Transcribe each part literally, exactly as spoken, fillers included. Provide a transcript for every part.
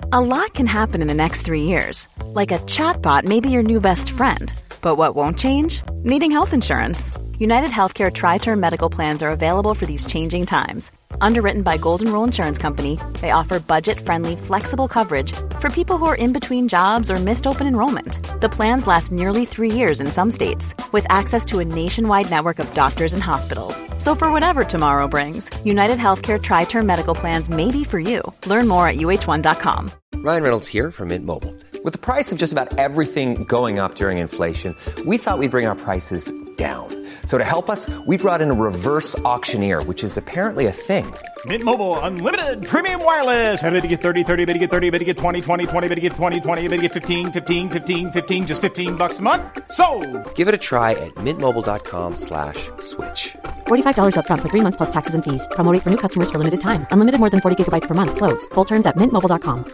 A lot can happen in the next three years. Like a chatbot may be your new best friend. But what won't change? Needing health insurance. United Healthcare Tri-Term Medical Plans are available for these changing times. Underwritten by Golden Rule Insurance Company, they offer budget-friendly, flexible coverage for people who are in between jobs or missed open enrollment. The plans last nearly three years in some states, with access to a nationwide network of doctors and hospitals. So for whatever tomorrow brings, United Healthcare Tri-Term Medical Plans may be for you. Learn more at U H one dot com. Ryan Reynolds here from Mint Mobile. With the price of just about everything going up during inflation, we thought we'd bring our prices down. So to help us, we brought in a reverse auctioneer, which is apparently a thing. Mint Mobile Unlimited Premium Wireless. How to get thirty, thirty, how to get thirty, how to get twenty, twenty, twenty, how to get twenty, twenty, how to get fifteen, fifteen, fifteen, fifteen, just fifteen bucks a month? Sold! Give it a try at mintmobile.com slash switch. forty-five dollars up front for three months plus taxes and fees. Promo rate for new customers for limited time. Unlimited more than forty gigabytes per month. Slows full terms at mint mobile dot com.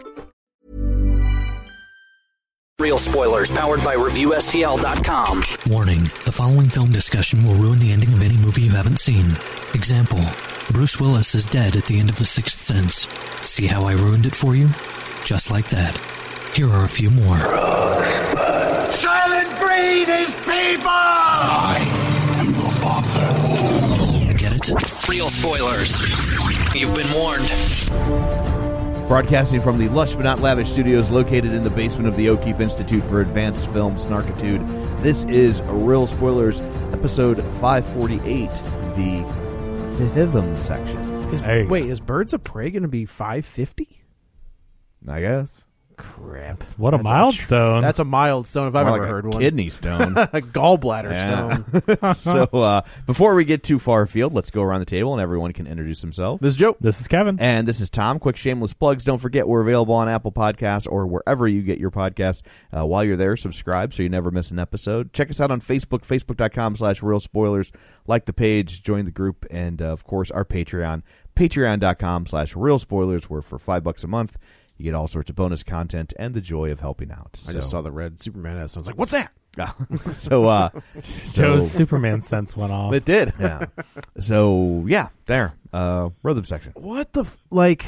Real spoilers powered by Review S T L dot com. Warning, the following film discussion will ruin the ending of any movie you haven't seen. Example, Bruce Willis is dead at the end of The Sixth Sense. See how I ruined it for you? Just like that. Here are a few more. Rosebud. Silent breed is people! I am the father. Get it? Real spoilers. You've been warned. Broadcasting from the lush but not lavish studios located in the basement of the O'Keefe Institute for Advanced Film Snarkitude, this is Real Spoilers, episode five forty-eight, the Hithem section. Is, wait, is Birds of Prey going to be five fifty? I guess. Crap. What a that's milestone. A, that's a milestone if I've More ever like heard a one. Kidney stone. A gallbladder stone. So uh, before we get too far afield, let's go around the table and everyone can introduce himself. This is Joe. This is Kevin. And this is Tom. Quick shameless plugs. Don't forget we're available on Apple Podcasts or wherever you get your podcasts. Uh, while you're there, subscribe so you never miss an episode. Check us out on Facebook, facebook.com slash real spoilers. Like the page, join the group, and uh, of course our Patreon, patreon.com slash real spoilers, where for five bucks a month you get all sorts of bonus content and the joy of helping out. I so. just saw the red Superman S and I was like, what's that? so, uh, so Joe's Superman sense went off. It did. Yeah. So, yeah, there. Uh, rhythm section. What the, f- like...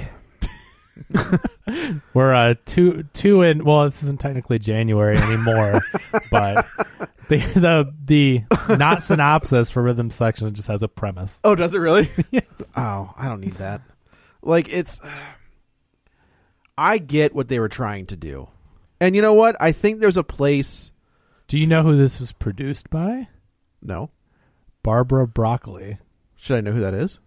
We're uh, two, two in, well, this isn't technically January anymore, but the, the, the not synopsis for rhythm section just has a premise. Oh, does it really? Yes. Oh, I don't need that. Like, it's... I get what they were trying to do. And you know what? I think there's a place... Do you know who this was produced by? No. Barbara Broccoli. Should I know who that is?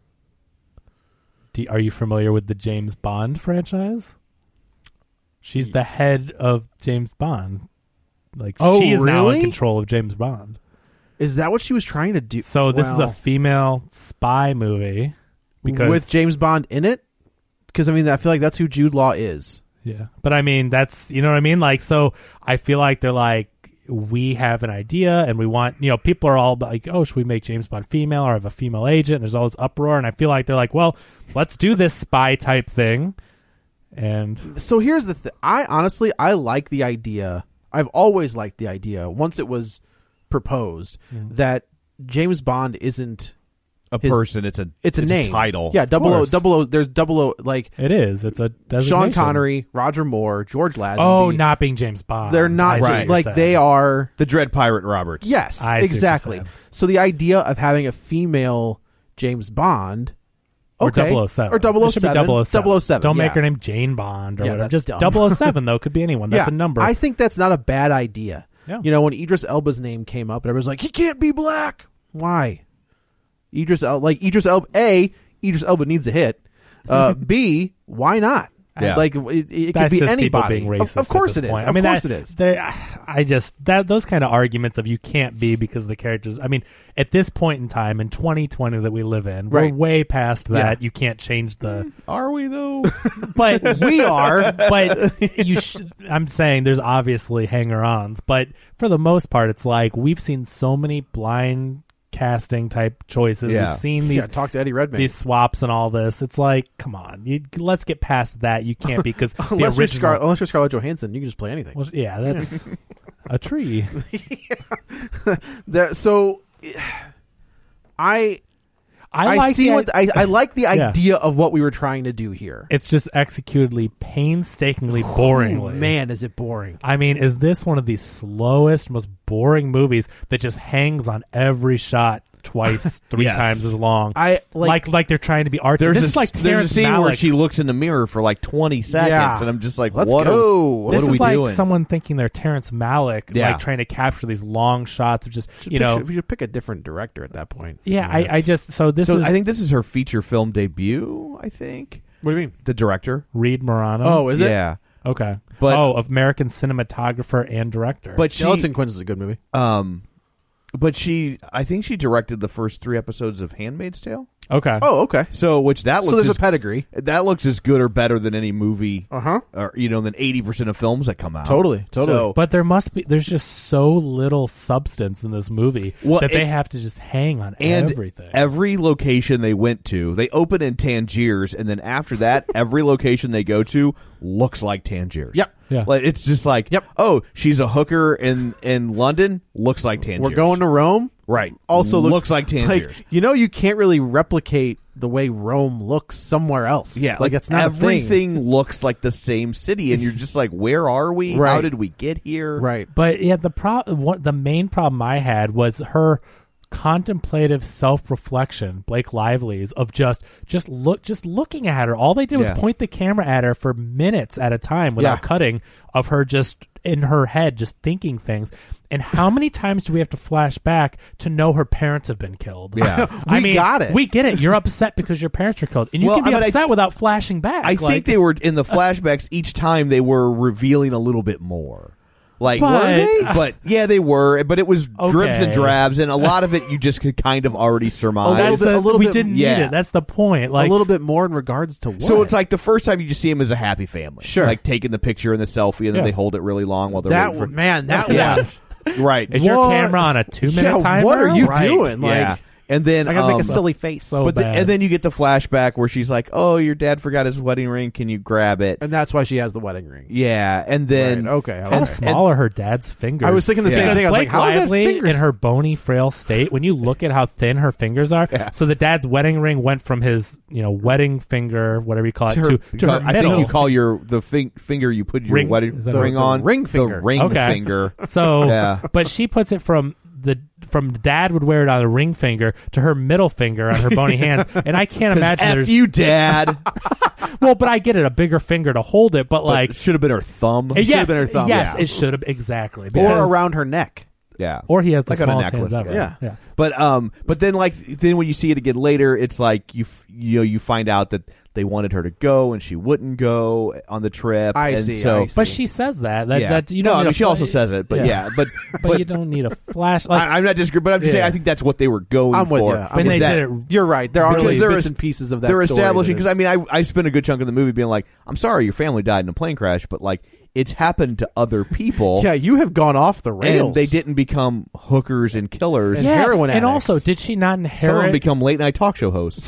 Do, are you familiar with the James Bond franchise? She's the head of James Bond. Like, oh, she is really? now in control of James Bond. Is that what she was trying to do? So this wow. is a female spy movie. Because with James Bond in it? Because, I mean, I feel like that's who Jude Law is. Yeah. But, I mean, that's, you know what I mean? Like, so I feel like they're like, we have an idea and we want, you know, people are all like, oh, should we make James Bond female or have a female agent? And there's all this uproar. And I feel like they're like, well, let's do this spy type thing. And so here's the thing. I honestly, I like the idea. I've always liked the idea once it was proposed mm. that James Bond isn't a his, person. It's a it's a it's name a title. Yeah, double O, double O. There's double O. Like it is. It's a designation. Sean Connery, Roger Moore, George Lazenby. Oh, not being James Bond. They're not right. like they are the Dread Pirate Roberts. Yes, I exactly. So the idea of having a female James Bond. Or okay. double oh seven. Or double oh seven. double oh seven. double oh seven. Don't yeah. make her name Jane Bond or yeah, whatever. Just dumb. double oh seven, though. Could be anyone. That's yeah, a number. I think that's not a bad idea. Yeah. You know, when Idris Elba's name came up, and everyone's like, he can't be black. Why? Idris Elba, like Idris Elba, A, Idris Elba needs a hit. Uh, B, why not? Yeah. Like it, it That's could be just anybody. People being racist of, of course at it this is. point. Of I mean, course that, it is. they- I just that those kind of arguments of you can't be because the characters. I mean, at this point in time in twenty twenty that we live in, we're Right. way past that. Yeah. You can't change the. Are we though? But we are. But you. Sh- I'm saying there's obviously hanger-ons, but for the most part, it's like we've seen so many blind casting type choices. Yeah. We've seen these Yeah, talk to Eddie Redmayne. these swaps and all this. It's like, come on, you, let's get past that. You can't because the unless, you're original. Scar- unless you're Scarlett Johansson, you can just play anything. Well, yeah, that's a tree. That, so, I I, I like see the, what I, I like the Yeah. idea of what we were trying to do here. It's just executedly, painstakingly, boringly. Man, is it boring? I mean, is this one of the slowest, most boring movies that just hangs on every shot twice, three Yes. times as long? I like, like, like they're trying to be artsy. There's This a, is like there's a Terrence scene where Malick. she looks in the mirror for like twenty seconds, Yeah. and I'm just like, Let's what go. Are, what This are is we like doing? someone thinking they're Terrence Malick, Yeah. like trying to capture these long shots of just, should you pick, know. should, we should pick a different director at that point. Yeah, I, I that's- just so this so is I think this is her feature film debut. I think. What do you mean? The director. Reed Morano. Oh, is it? Yeah, okay. But- oh, American cinematographer and director. but she, Skeleton Queens is a good movie. um, but she, I think she directed the first three episodes of handmaid's tale. okay. Oh, okay. So, which that looks So there's as, a pedigree. that looks as good or better than any movie, Uh huh. or you know, than eighty percent of films that come out. Totally, totally. So, But there must be. There's just so little substance in this movie Well, that they it- have to just hang on and everything. every location they went to, they open in Tangiers, and then after that, every location they go to looks like Tangiers. Yep. Yeah. Like, it's just like, Yep. oh, she's a hooker in in London, looks like Tangiers. We're going to Rome. right. Also looks, looks, like Tangiers. you know, you can't really replicate the way Rome looks somewhere else. Yeah, like it's not a thing. everything looks like the same city, and you're just like, where are we? How Right. did we get here? Right. But yeah, the pro- what the main problem I had was her contemplative self-reflection, Blake Lively's, of just just look just looking at her. All they did Yeah. was point the camera at her for minutes at a time without Yeah. cutting, of her just in her head just thinking things. And how many times do we have to flash back to know her parents have been killed? Yeah. I We mean, got it. We get it. You're upset because your parents were killed, and you Well, can be I mean, I upset th- without flashing back. I Like- think they were in the flashbacks each time they were revealing a little bit more. Like, But- were they? But yeah, they were. But it was dribs and Okay. drabs, and a lot of it you just could kind of already surmise. A little That's bit- the- a little we bit- didn't yeah. need it. That's the point. Like a little bit more in regards to what? So it's like the first time you just see them as a happy family, Sure. like taking the picture and the selfie, and then Yeah. they hold it really long while they're that waiting for man. That Yeah. was right. is your What? camera on a two-minute Yeah, timer? what are you Right. doing? Like, yeah. And then I gotta make um, a silly face. so- but the, bad. and then you get the flashback where she's like, "Oh, your dad forgot his wedding ring. Can you grab it?" and that's why she has the wedding ring. Yeah, and then Right, okay, How okay. small are her dad's fingers? I was thinking the same Because thing. I was like, Blake how is that Lively fingers- in her bony, frail state, when you look at how thin her fingers are, Yeah. so the dad's wedding ring went from his, you know, wedding finger, whatever you call it, To to, her- to her I middle. think you call your the fin- finger you put your Ring- wedding is that ring the on ring finger? the ring Okay. finger. So, Yeah. but she puts it from the from dad would wear it on a ring finger to her middle finger on her bony hands, and I can't imagine F there's you, Dad. well, but I get it, a bigger finger to hold it, but like Like should have been her thumb. yes, should've been her thumb, yes, yeah. it should have exactly Or because- around her neck. Yeah, or he has the like on a smallest necklace. hands ever. Yeah. yeah. But um, but then like then when you see it again later, it's like you f- you know you find out that they wanted her to go and she wouldn't go on the trip. I and see, So I see. But she says that. That, yeah, that you no, don't I need mean a she fla- also says it. But yeah, but but, but you don't need a flash. Like I, I'm not disagreeing. But I'm just saying Yeah. I think that's what they were going I'm with for. you. I'm when is they that- did it, You're right. There are Because really they're bits es- and pieces of that. They're story establishing that because is- I mean I I spent a good chunk of the movie being like, I'm sorry your family died in a plane crash, but like it's happened to other people. yeah, you have gone off the rails. And they didn't become hookers and killers. And yeah, heroin and addicts. also, did she not Some of them inherit? become late night talk show hosts.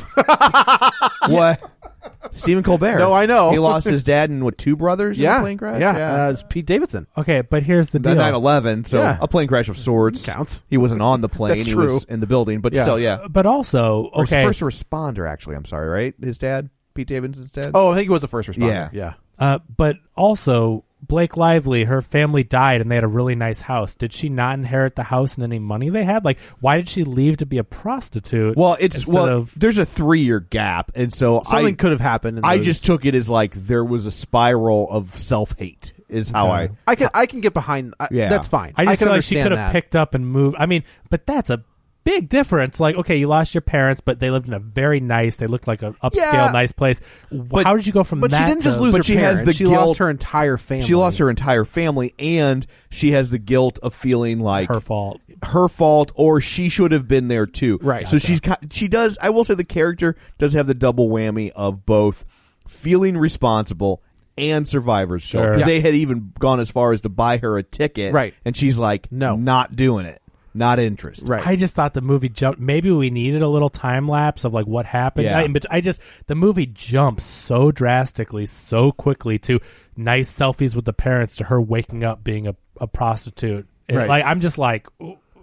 What? Stephen Colbert. No, I know. He lost his dad and what two brothers in Yeah, a plane crash. yeah. Uh, it's Pete Davidson. okay, but here's the The deal. nine eleven, so Yeah. a plane crash of sorts. Counts. He wasn't on the plane. That's he true. was in the building, but Yeah. still, yeah. But also, Or his okay, first responder, actually. I'm sorry, right? His dad, Pete Davidson's dad. Oh, I think he was the first responder. Yeah. yeah. uh, but also, Blake Lively, her family died, and they had a really nice house. Did she not inherit the house and any money they had? Like, why did she leave to be a prostitute? Well, it's instead well. of- There's a three year gap, and so Something I could have happened. in I those- just took it as like there was a spiral of self hate. Is how Okay. I I can I can get behind. I, Yeah. that's fine. I just can feel like she understand could have that. picked up and moved. I mean, but that's a big difference. Like, okay, you lost your parents, but they lived in a very nice. They looked like an upscale, Yeah. nice place. How did you go from But that? she didn't just to- lose But her she has parents. the she guilt- lost her entire family. She lost her entire family, and she has the guilt of feeling like her fault. her fault, or she should have been there too. Right. So she's ki- she does. I will say the character does have the double whammy of both feeling responsible and survivor's guilt, Sure. because Yeah. they had even gone as far as to buy her a ticket. Right. And she's like, No. not doing it, not interested. Right. I just thought the movie jumped. Maybe we needed a little time lapse of like what happened. Yeah. I, but I just the movie jumps so drastically, so quickly to nice selfies with the parents to her waking up being a, a prostitute. And, Right. Like I'm just like,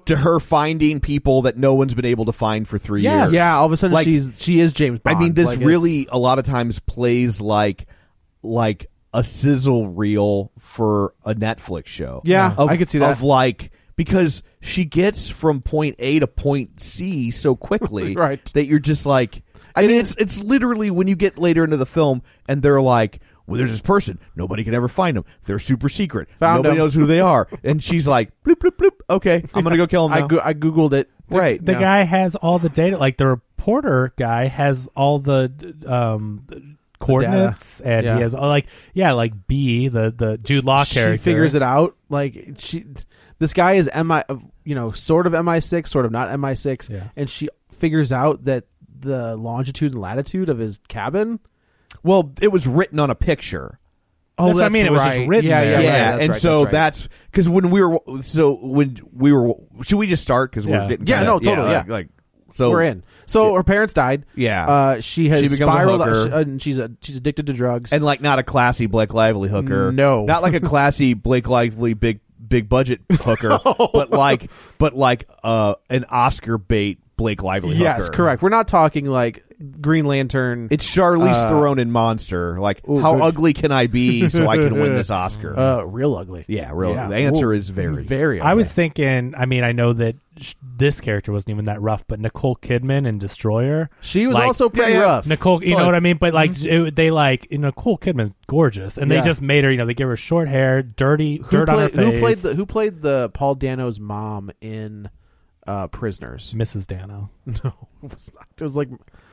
to her finding people that no one's been able to find for three Yes. years. Yeah, all of a sudden Like, she's she is James Bond. I mean, this Like, really it's- a lot of times plays like like a sizzle reel for a Netflix show. Yeah, of, I could see that. Of like because she gets from point A to point C so quickly, Right. that you're just like, I It mean, is- it's it's literally when you get later into the film and they're like, well, there's this person, nobody can ever find them. They're super secret. Found Nobody them. knows who they are, and she's like, bloop bloop bloop. Okay, I'm gonna go kill them I now. go- I googled it. right. The Yeah. guy has all the data. Like the reporter guy has all the um, coordinates, and Yeah. he has like yeah, like B, the the Jude Law She character. figures it out. Like she, this guy is M I, you know, sort of M I six, sort of not M I six, Yeah. and she figures out that the longitude and latitude of his cabin. Well, it was written on a picture. Oh, That's what I mean, it was just written yeah, there. Yeah, Yeah, right, that's and right, so right. that's because when we were so when we were should we just start because Yeah. we're getting Yeah, kinda- no, totally, like, yeah. like so we're in. So her parents died. Yeah. uh, she has She becomes a spiraled. hooker. uh, and she's a, she's addicted to drugs. and like not a classy Blake Lively hooker. No. not like a classy Blake Lively big big budget hooker, but like but like uh an Oscar bait Blake Lively hooker. yes, correct. We're not talking like Green Lantern. It's Charlize Uh, Theron in Monster. Like, ooh, how good. ugly can I be so I can win this Oscar? uh, real ugly. yeah, really. yeah. The answer Ooh, is very. very. I was ugly. thinking. I mean, I know that sh- this character wasn't even that rough, but Nicole Kidman in Destroyer. She was like- also pretty Yeah, yeah. rough. Nicole, you know But- what I mean? But like, it, they like you know, Nicole Kidman's gorgeous, and Yeah. they just made her. You know, they give her short hair, dirty, who dirt played, on her face. Who played the Who played the Paul Dano's mom in uh, Prisoners? Missus Dano. No, it was not. It was like,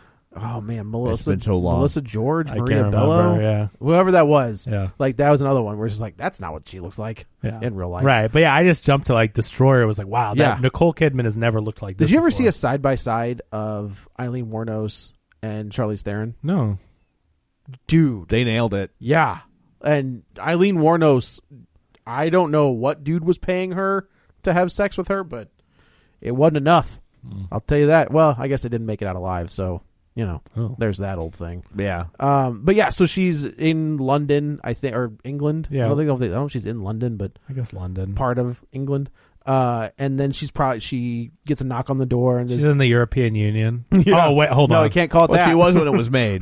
oh man, Melissa. been so long. Melissa George, I Maria can't Bello, remember, yeah. whoever that was. Yeah. Like that was another one where it's just like that's not what she looks like Yeah. in real life. Right, but yeah, I just jumped to like Destroyer. It was like, wow, that Yeah. Nicole Kidman has never looked like this. Did you ever before. see a side by side of Eileen Wuornos and Charlize Theron? No. Dude, They nailed it. yeah. And Eileen Wuornos, I don't know what dude was paying her to have sex with her, but it wasn't enough. Mm. I'll tell you that. Well, I guess they didn't make it out alive, so you know, Oh. there's that old thing. Yeah. Um, but yeah, so she's in London, I think, or England. Yeah. I don't think I don't know if she's in London, but I guess London. part of England. Uh, and then she's probably she gets a knock on the door, and She's there's in the European Union. Yeah. Oh wait, hold no, on. I can't call it Well, that. she was when it was made.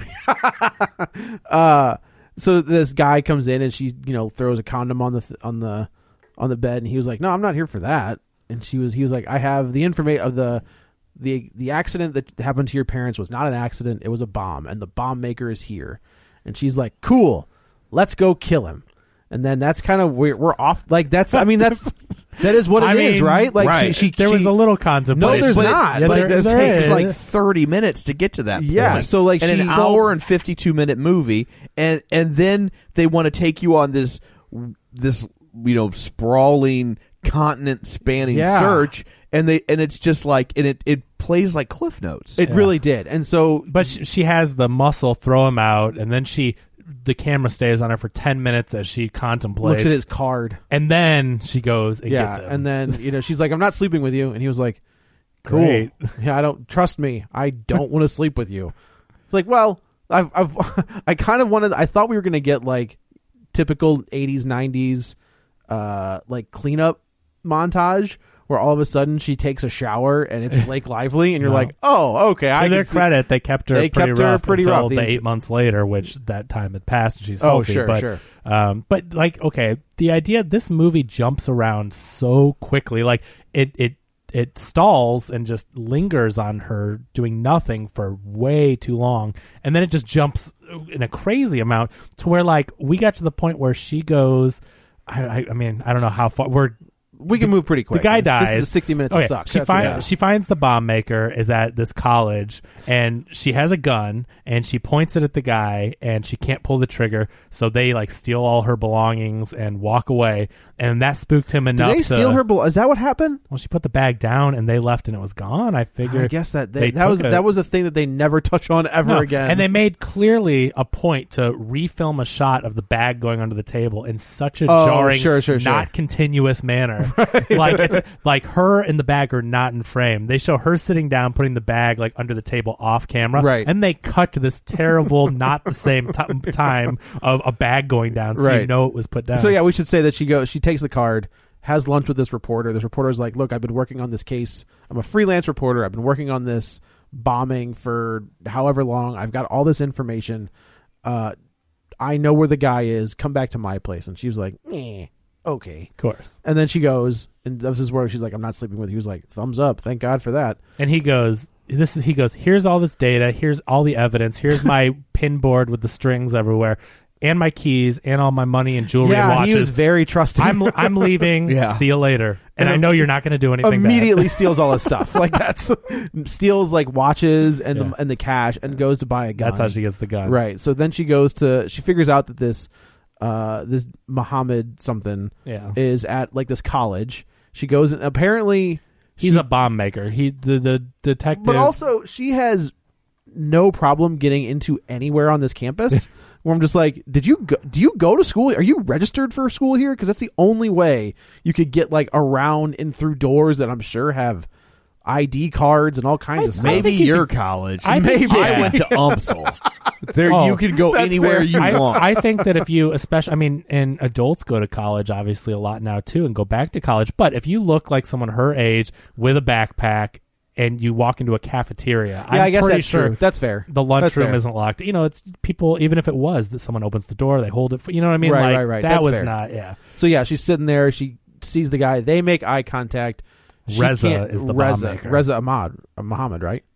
uh, so this guy comes in and she, you know, throws a condom on the th- on the on the bed, and he was like, "No, I'm not here for that." And she was, he was like, "I have the information of the the the accident that happened to your parents was not an accident; it was a bomb, and the bomb maker is here." And she's like, "Cool, let's go kill him." And then that's kind of we're we're off. Like that's, I mean, that's that is what it is, I mean, right? Like right. she, she there was she- a little contemplation. No, there's but not. It, but Yeah, it there- does there takes is. like thirty minutes to get to that point. Yeah, so, like, and she- an hour and fifty-two minute movie, and and then they want to take you on this this you know sprawling continent spanning Yeah. search, and they and it's just like and it it plays like Cliff Notes. It really did, and so But she, she has the muscle throw him out, and then she, the camera stays on her for ten minutes as she contemplates. looks at his card. and then she goes and Yeah, gets him. and then you know she's like, "I'm not sleeping with you," and he was like, "Cool, Great. yeah, I don't trust me. I don't want to sleep with you." It's like, well, I've, I've I kind of wanted. I thought we were gonna get like typical eighties, nineties, uh, like cleanup montage where all of a sudden she takes a shower and it's Blake Lively, and you're No. like, "Oh, okay." to I their can see- credit, they kept her They pretty kept her rough pretty until rough. the The eight ent- months later, which that time had passed and she's Oh, healthy. sure, but, sure. Um, but like, okay, the idea this movie jumps around so quickly, like it it it stalls and just lingers on her doing nothing for way too long, and then it just jumps in a crazy amount to where like we got to the point where she goes. I, I, I mean, I don't know how far we're. We can move pretty quick. The guy dies. This is sixty minutes Okay, of sucks. She, That's find, what it is. she finds the bomb maker is at this college, and she has a gun, and she points it at the guy, and she can't pull the trigger, so they like steal all her belongings and walk away, and that spooked him Did enough. they steal to, her? bel- Is that what happened? Well, she put the bag down, and they left, and it was gone. I figured. I guess that they they, that took was it. that was the thing that they never touch on ever No, again. And they made clearly a point to refilm a shot of the bag going under the table in such a Oh, jarring, sure, sure, sure. not continuous manner. Like it's like her and the bag are not in frame. They show her sitting down, putting the bag like under the table off camera, Right. and they cut to this terrible, not the same t- time of a bag going down, so you Right. know it was put down. So yeah, we should say that she goes. She takes the card, has lunch with this reporter. This reporter's like, look, I've been working on this case. I'm a freelance reporter. I've been working on this bombing for however long. I've got all this information. Uh, I know where the guy is. Come back to my place. And she was like, eh, okay. Of course. And then she goes, and this is where she's like, I'm not sleeping with you. He was like, thumbs up. Thank God for that. And he goes, this is, he goes, here's all this data. Here's all the evidence. Here's my pin board with the strings everywhere. And my keys and all my money and jewelry yeah, and watches. He was very trusting. I'm I'm leaving. yeah. See you later. And, And I know you're not going to do anything. Immediately bad. steals all his stuff. Like that's steals like watches and Yeah. the and the cash and goes to buy a gun. That's how she gets the gun. Right. So then she goes to she figures out that this uh this Muhammad something Yeah. is at like this college. She goes and apparently He's she, a bomb maker. He the the detective. but also she has no problem getting into anywhere on this campus. Where I'm just like, did you go, do you go to school? Are you registered for school here? Because that's the only way you could get like around and through doors that I'm sure have I D cards and all kinds I- of stuff. Maybe think you your could- college. I think- Maybe yeah. I went to UMSL. There, Oh, you can go that's anywhere fair. you I, want. I think that if you, especially, I mean, and adults go to college obviously a lot now too, and go back to college. But if you look like someone her age with a backpack and you walk into a cafeteria, Yeah, I'm I guess pretty that's sure true. That's fair. the That's lunchroom fair. isn't locked. You know, it's people. Even if it was that someone opens the door, they hold it. For, you know what I mean? Right, like, right, right. That That's was fair. not. Yeah. So yeah, she's sitting there. She sees the guy. They make eye contact. She Reza can't- is the bomb Reza, maker. Reza Ahmad, uh, Muhammad, right?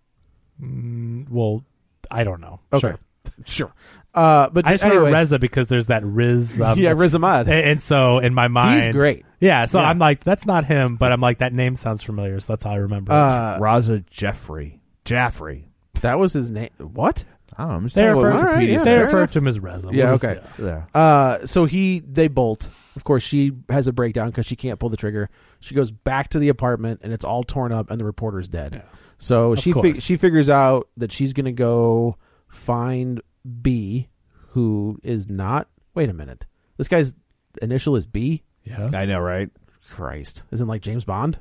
Well, I don't know. Okay, Sure. sure. Uh, but I just anyway, remember Reza because there's that Riz. Um, yeah, Reza Ahmad. And, and so in my mind, He's great. Yeah. So Yeah. I'm like, that's not him, but I'm like, that name sounds familiar. So that's how I remember it. Uh, Raza Jeffrey. Jaffrey. that was his name. What? I don't know. I'm just They telling you what refer, All right, Wikipedia yeah, they fair says. refer enough. to him as Reza. Yeah, We'll just- okay. Yeah. Uh, so he they bolt. Of course, she has a breakdown because she can't pull the trigger. She goes back to the apartment and it's all torn up, and the reporter's dead. Yeah. So Of she course. fig- she figures out that she's gonna go find B, who is not. Wait a minute. This guy's initial is B. Yes. I know, right? Christ, isn't like James Bond.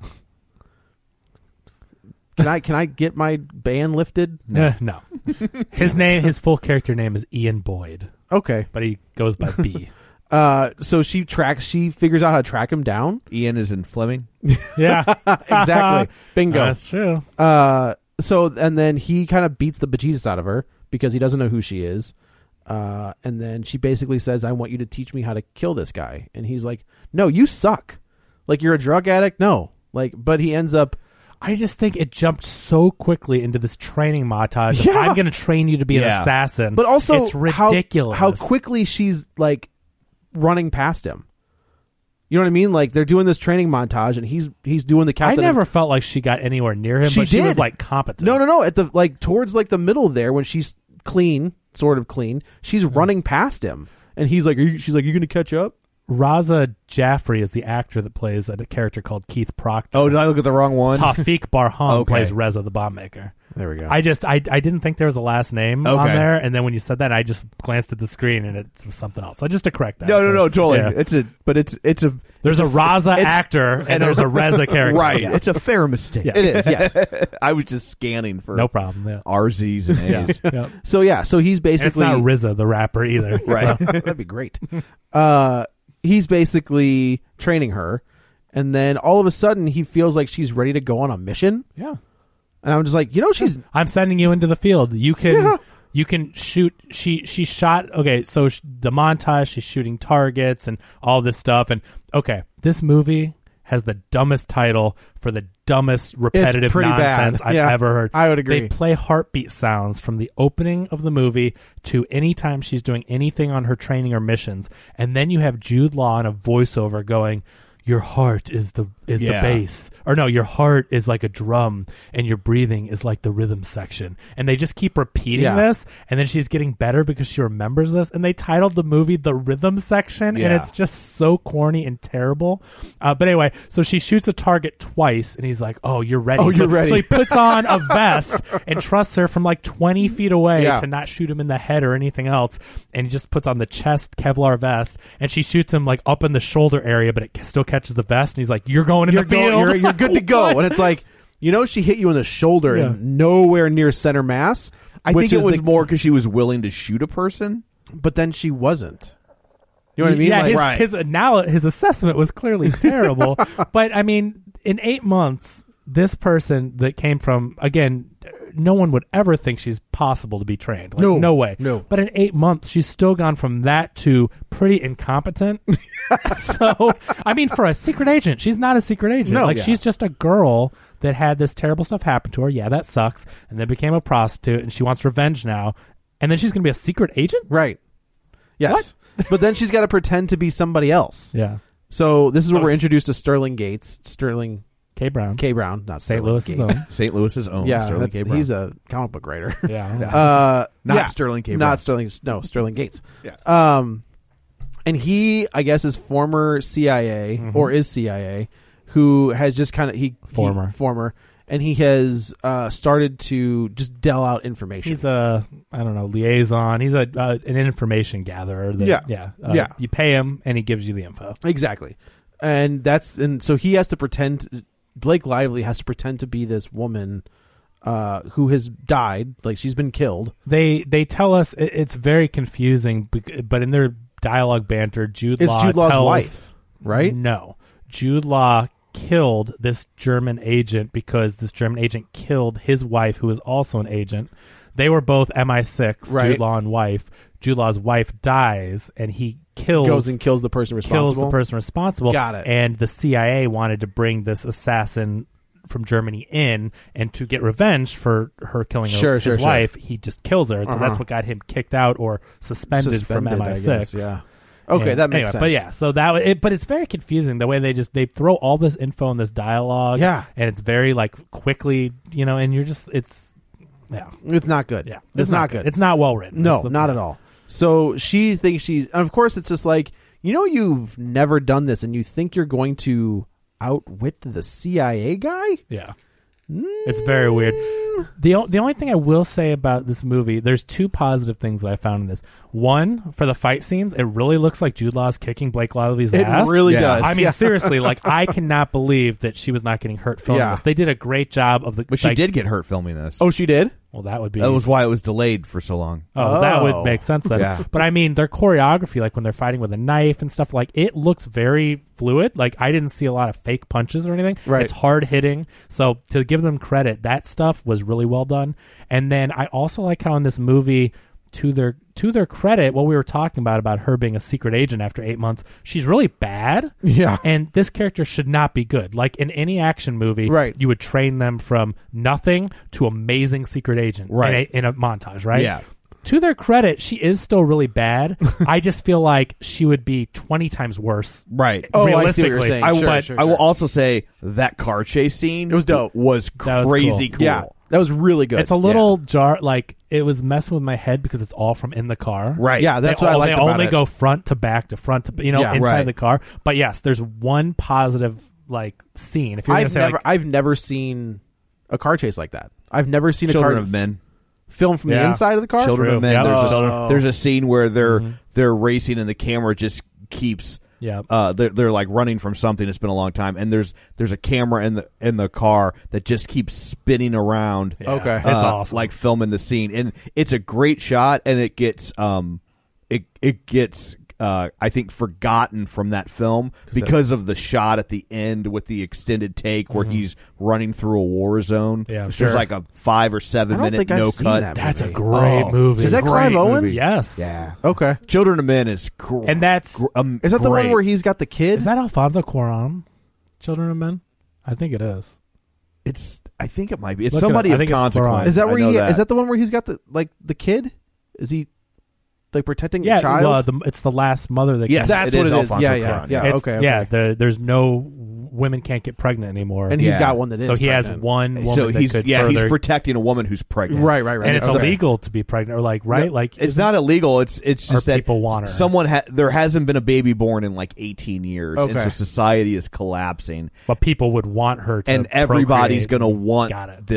Can I can I get my ban lifted? No. no. His name, his full character name is Ian Boyd, Okay. but he goes by B. Uh, so she tracks. She figures out how to track him down. Ian is in Fleming. Yeah. Exactly. Bingo. That's true. Uh, so and then he kind of beats the bejesus out of her because he doesn't know who she is. Uh, and then she basically says, "I want you to teach me how to kill this guy." And he's like, "No, you suck. Like you're a drug addict. No." Like, but he ends up. I just think it jumped so quickly into this training montage. of, Yeah. I'm going to train you to be an Yeah. assassin. But also, it's how- ridiculous. How, quickly she's like running past him. You know what I mean? Like they're doing this training montage, and he's he's doing the I captain. never felt like she got anywhere near him, She but she was did. like competent. No, no, no. At the like towards like the middle there, when she's clean, sort of clean, she's Mm-hmm. running past him, and he's like, Are you, "She's like, you going to catch up?" Raza Jaffrey is the actor that plays a character called Keith Proctor. Oh, did I look at the wrong one? Tawfiq Barham Okay. plays Reza the bomb maker. There we go. I just I, I didn't think there was a last name on Okay. there, and then when you said that, I just glanced at the screen and it was something else. So just to correct that. No, no, So, no, totally. yeah. It's a, but it's, it's a. There's a it's Raza it's- actor and there's a Reza character. Right. Yeah. It's a fair mistake. Yeah. It is, yes. I was just scanning for No problem. Yeah. R Zs and Yeah. A's. yeah. So yeah, so he's And it's basically not R Z A, the rapper, either. Right. So- that'd be great. Uh, he's basically training her, and then all of a sudden he feels like she's ready to go on a mission, yeah. and I'm just like, you know, she's I'm sending you into the field. You can Yeah. you can shoot. She she shot. Okay, so sh- the montage. She's shooting targets and all this stuff. And okay, this movie has the dumbest title for the dumbest repetitive pretty nonsense bad. I've Yeah, ever heard. I would agree. They play heartbeat sounds from the opening of the movie to any time she's doing anything on her training or missions, and then you have Jude Law in a voiceover going, "Your heart is the is Yeah. the bass," or no, "Your heart is like a drum, and your breathing is like the rhythm section." And they just keep repeating Yeah. this, and then she's getting better because she remembers this. And they titled the movie "The Rhythm Section," and Yeah. it's just so corny and terrible. Uh, but anyway, so she shoots a target twice, and he's like, "Oh, you're ready." Oh, so, you're ready. So he puts on a vest and trusts her from like twenty feet away Yeah. to not shoot him in the head or anything else. And he just puts on the chest Kevlar vest, and she shoots him like up in the shoulder area, but it still catches the vest. And he's like, "You're going in you're the go- field. you're, you're good to go." What? And it's like, you know, she hit you in the shoulder Yeah. and nowhere near center mass. I which think it is was the- more because she was willing to shoot a person. but then she wasn't. You know what I mean? Yeah, Like, his, right. his, anal- his assessment was clearly terrible. But, I mean, in eight months, this person that came from, again, no one would ever think she's possible to be trained. Like, No. no way. No. But in eight months, she's still gone from that to pretty incompetent. So, I mean, for a secret agent, she's not a secret agent. No. like, Yeah. she's just a girl that had this terrible stuff happen to her. Yeah, that sucks. And then became a prostitute, and she wants revenge now. And then she's going to be a secret agent? Right. Yes. But then she's got to pretend to be somebody else. Yeah. So this is where we're introduced to Sterling Gates. Sterling K. Brown. K. Brown, not Saint Sterling Louis's Gates. own. Saint Louis's own. Yeah, Sterling that's- K. Brown. he's a comic book writer. Yeah. Uh, Not yeah. Sterling K. Brown. Not Sterling. No, Sterling Gates. Yeah. Um, and he, I guess, is former C I A Mm-hmm. or is C I A, who has just kind of he Former. he, former, and he has uh, started to just dell out information. He's a, I don't know, liaison. He's a uh, an information gatherer. That, Yeah. yeah, uh, Yeah. You pay him, and he gives you the info. Exactly. And that's and so he has to pretend Blake Lively has to pretend to be this woman uh, who has died, like she's been killed. They they tell us it, it's very confusing, bec- but in their dialogue banter, Jude It's Law Jude Law's tells, wife, right? No, Jude Law killed this German agent because this German agent killed his wife, who was also an agent. They were both M I six, Right. Jude Law and wife. Jude Law's wife dies, and he kills Goes and kills the person responsible. kills the person responsible. Got it. And the C I A wanted to bring this assassin from Germany in, and to get revenge for her killing Sure, his sure, sure. wife, he just kills her. And so Uh-huh. that's what got him kicked out or suspended, Suspended, from I M I guess, six. yeah. Okay, And that makes anyway, sense. But yeah, so that wa- it, but it's very confusing the way they just they throw all this info in this dialogue. Yeah. and it's very like quickly, you know, and you're just it's yeah, It's not good. yeah, It's, not good. It's not well written. No, That's the- not at all. So she thinks she's, and of course, it's just like, you know, you've never done this, and you think you're going to outwit the C I A guy? Yeah. It's very weird. The o- the only thing I will say about this movie, there's two positive things that I found in this. One, for the fight scenes, it really looks like Jude Law's kicking Blake Lively's It ass. really Yeah. does. I mean, Yeah. seriously, like I cannot believe that she was not getting hurt filming Yeah. this. They did a great job of the. But she like- did get hurt filming this. Oh, she did? Well, that would be. That was why it was delayed for so long. Oh, that Oh. would make sense then. Yeah. But I mean, their choreography, like when they're fighting with a knife and stuff, like it looks very fluid. Like I didn't see a lot of fake punches or anything. Right. It's hard hitting. So to give them credit, that stuff was really well done. And then I also like how in this movie, to their to their credit, what we were talking about about her being a secret agent after eight months, she's really bad. Yeah. And this character should not be good. Like in any action movie, Right. you would train them from nothing to amazing secret agent Right. in a, in a montage, right? Yeah. To their credit, she is still really bad. I just feel like she would be twenty times worse. Right. Oh, I see what realistically. you're saying. I, Sure, but sure, I will sure. also say that car chase scene It was dope. Was That was crazy cool. cool. Yeah. That was really good. It's a little jar, like it was messing with my head because it's all from in the car. Right. Yeah, that's they what I all- liked They about only it. go front to back to front to, you know, Yeah, inside right. the car. But yes, there's one positive like scene. If you're going to I've say never, like, I've never seen a car chase like that. I've never seen Children a car of Men. film from the Yeah. inside of the car. Children True. of Men. Yeah. There's, Oh. a, there's a scene where they're Mm-hmm. they're racing and the camera just keeps. yeah, Uh, they're, they're like running from something. It's been a long time, and there's there's a camera in the in the car that just keeps spinning around. Yeah. Okay. It's uh, awesome. like filming the scene, and it's a great shot, and it gets um, it it gets uh, I think forgotten from that film because of the shot at the end with the extended take where he's running through a war zone. Yeah, there's sure. like a five or I seven don't minute think I've no seen cut. that that's a movie. great Oh. movie. Is that Great Clive Owen? movie. Yes. Yeah, Okay. Children of Men is gr- And that's- gr- um, Is that the one great. where he's got the kid? Is that Alfonso Cuarón? Children of Men? I think it is. It's I think it might be. It's Look it somebody up. I of think it's consequence. Quran. Is that I where know he? that. Is that the one where he's got the like the kid? Is he like protecting Yeah, a child? well, the, it's the last mother that Yes, gets That's it what is it is. Alfonso Yeah, yeah, Cuarón, yeah. It's- okay, Yeah, okay. the, there's no women can't get pregnant anymore. And he's Yeah. got one that is. so he has pregnant. one woman so that he's could yeah further, he's protecting a woman who's pregnant. Right, right, right. and it's Okay. illegal to be pregnant, or like right, No, like it's isn't- not illegal. It's it's Or just that people want her. someone ha- there hasn't been a baby born in like eighteen years, and Okay. so society is collapsing, but people would want her to, and everybody's procreate. going to want Got it. this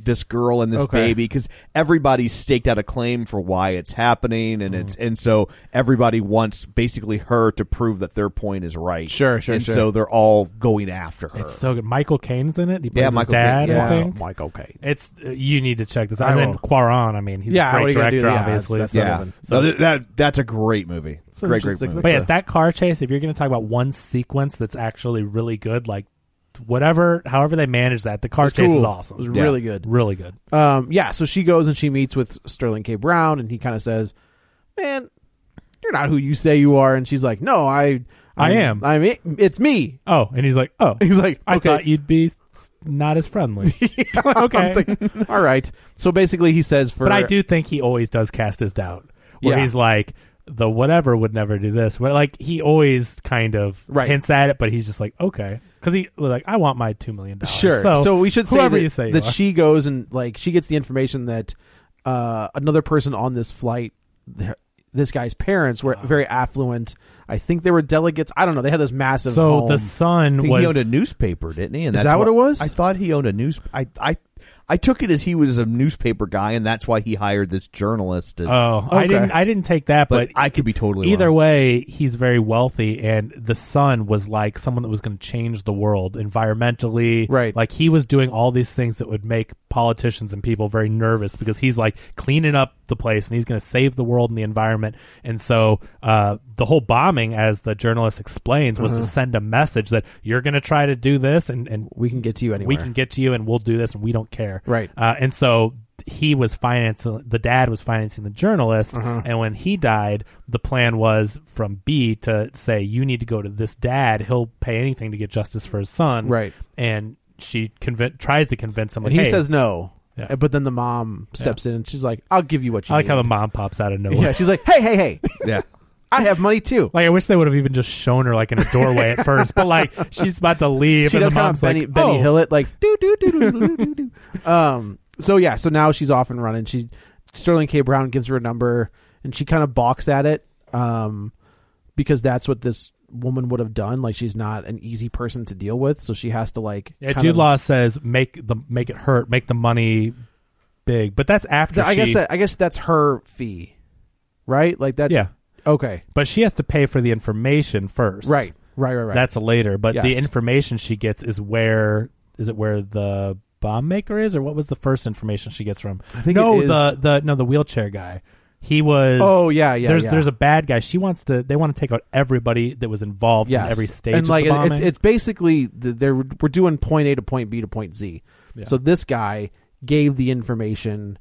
this girl and this Okay. baby because everybody's staked out a claim for why it's happening, and it's and so everybody wants basically her to prove that their point is right. Sure, sure, and sure. so they're all going after her. It's so good. Michael Caine's in it. He plays Yeah, his Michael dad, Caine, yeah. I think. Michael Caine. It's uh, you need to check this I out. And then will. Quaron, I mean, he's Yeah, a what are great you gonna do? director, Yeah, obviously. that's- that's so, not yeah, even- so th- that that's a great movie. So Great, great interesting. movie. But yes, a- that car chase, if you're going to talk about one sequence that's actually really good, like whatever, however they manage that, the car It was chase cool. is awesome. It was Yeah. really good. Really good. Um, yeah, so she goes and she meets with Sterling K. Brown, and he kind of says, "Man, you're not who you say you are." And she's like, "No, I, I I'm- am. I'm. It, it's me." Oh, and he's like, oh. He's like, I okay. thought you'd be s- not as friendly. Okay. It's like, all right. So basically, he says for. But I do think he always does cast his doubt, where Yeah. he's like, the whatever would never do this. But like, he always kind of Right. hints at it, but he's just like, okay. Because he, like, I want my two million dollars. Sure. So, So, we should say whoever that, you say you that are. she goes and like she gets the information that uh, another person on this flight, th- this guy's parents were very affluent. I think they were delegates. I don't know. They had this massive. So home. the son He was. owned a newspaper, didn't he? And Is that's that what it was? I thought he owned a news. I I I took it as he was a newspaper guy, and that's why he hired this journalist. To, Oh, I Okay. didn't. I didn't take that, but, but, I could be totally either wrong. way, he's very wealthy, and the son was like someone that was going to change the world environmentally. Right. Like he was doing all these things that would make politicians and people very nervous because he's like cleaning up the place and he's going to save the world and the environment. And so uh, the whole bombing, as the journalist explains, was Uh-huh. to send a message that you're going to try to do this, and and we can get to you anywhere. we can get to you, and we'll do this, and we don't care. Right. Uh, and so he was financing, the dad was financing the journalist, Uh-huh. and when he died, the plan was from B to say, you need to go to this dad. He'll pay anything to get justice for his son. Right. And she conv- tries to convince him. And like, he hey. says no. Yeah. But then the mom steps in and she's like, "I'll give you what you I like need." how the mom pops out of nowhere. Yeah, she's like, "Hey, hey, hey, Yeah. I have money too." Like, I wish they would have even just shown her like in a doorway at first, but like she's about to leave. She and does the kind mom's of Benny, like, Benny oh. Hill it, like do do do do do do do. Um. So yeah. So now she's off and running. She's Sterling K. Brown gives her a number, and she kind of balks at it, um, because that's what this woman would have done. Like she's not an easy person to deal with, so she has to like. Yeah, kind Jude of- Law says make the make it hurt, make the money big, but that's after. I she, guess that I guess that's her fee, right? Like that's Yeah. Okay. But she has to pay for the information first. Right. Right. Right. Right. That's later. But the Yes. information she gets is where is it where the bomb maker is, or what was the first information she gets from? I think no, it is- the the no the wheelchair guy. He was. Oh, yeah, yeah, There's yeah. there's a bad guy. She wants to. They want to take out everybody that was involved Yes. in every stage and of like the it- bombing. it's, it's basically the, they're we're doing point A to point B to point Z. Yeah. So this guy gave the information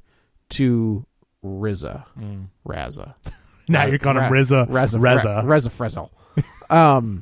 to Riza, Mm. Raza. Now you're calling him Riza. Reza, Reza. Reza Frezzo. Um,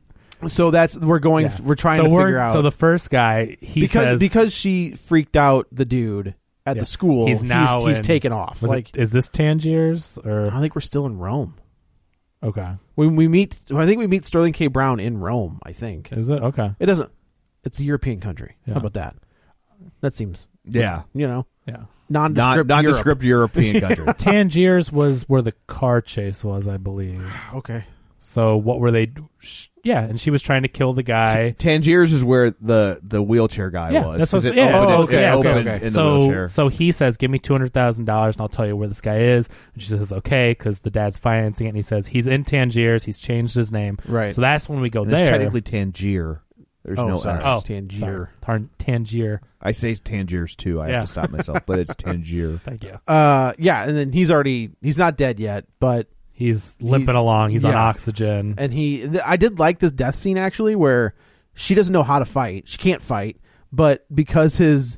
so that's we're going. Yeah. We're trying so to we're, figure out. So the first guy, he because says because she freaked out the dude at Yeah. the school. He's now he's, he's in- taken off. was Like it, is this Tangiers or I think we're still in Rome. okay? When we meet, I think we meet Sterling K. Brown in Rome. I think Is it okay? it doesn't. It's a European country. Yeah. How about that? That seems Yeah. you know Yeah. nondescript. Non- Europe. nondescript European country. Tangiers was where the car chase was, I believe. Okay. So what were they? sh- Yeah, and she was trying to kill the guy. Tangiers is where the, the wheelchair guy Yeah, was. that's what. 'Cause it Yeah, opened- Oh, it okay, okay, opened okay. in the so, wheelchair. so he says, "Give me two hundred thousand dollars, and I'll tell you where this guy is." And she says, "Okay," because the dad's financing it. And he says he's in Tangiers. He's changed his name. Right. So that's when we go And it's there. technically Tangier. There's Oh, no sorry. S. oh, Tangier. sorry. Tar- Tangier. I say Tangiers too. I Yeah. have to stop myself, but it's Tangier. Thank you. Uh, yeah, and then he's already he's not dead yet, but He's limping along. He's on yeah. oxygen. and he th- I did like this death scene actually where she doesn't know how to fight. She can't fight, but because his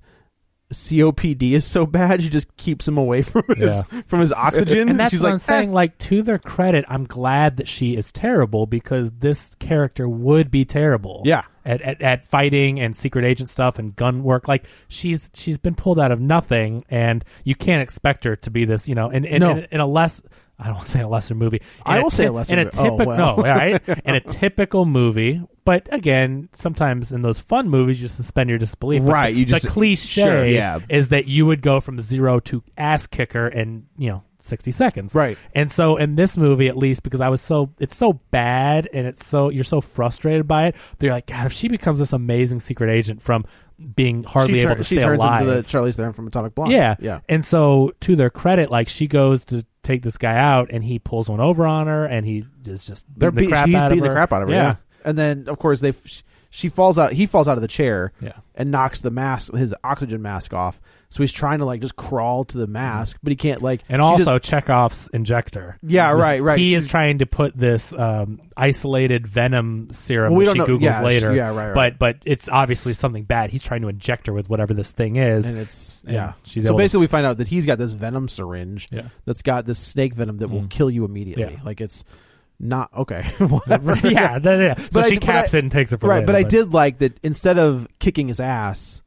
C O P D is so bad, she just keeps him away from his Yeah. from his oxygen. And that's she's what like, I'm saying. "Eh." Like, to their credit, I'm glad that she is terrible because this character would be terrible. Yeah. At, at at fighting and secret agent stuff and gun work. Like, she's she's been pulled out of nothing, and you can't expect her to be this. You know, in in, No. in, in a less. I don't want to say a lesser movie. In I a will say a typ- lesser in a mo- oh, typical well. no, right? In a typical movie, but again, sometimes in those fun movies, you suspend your disbelief. But Right, the, you just- the cliche sure, yeah. is that you would go from zero to ass kicker in you know sixty seconds, Right. And so in this movie, at least, because I was so it's so bad and it's so you're so frustrated by it, they're like, God, if she becomes this amazing secret agent from being hardly she tur- able to she stay turns alive. into the Charlize Theron from Atomic Blonde. Yeah, yeah. And so, to their credit, like she goes to take this guy out, and he pulls one over on her, and he is just They're beating the beat- crap he's out beating of her. the crap out of her. Yeah. Yeah. And then of course they she falls out. He falls out of the chair. Yeah. And knocks the mask, his oxygen mask off. So he's trying to like just crawl to the mask, but he can't. Like And she also just- Chekhov's injector. Yeah, right, right. He is She- trying to put this um, isolated venom serum Well, we that she don't know- Googles yeah, later. yeah, right, right. But but it's obviously something bad. He's trying to inject her with whatever this thing is. and it's And yeah. she's so able to- basically, we find out that he's got this venom syringe Yeah. that's got this snake venom that will Mm. kill you immediately. Yeah. Like it's not okay. Whatever. yeah, that, yeah. So But I- she but caps I- it and takes it for right. later, But I did like that instead of kicking his ass,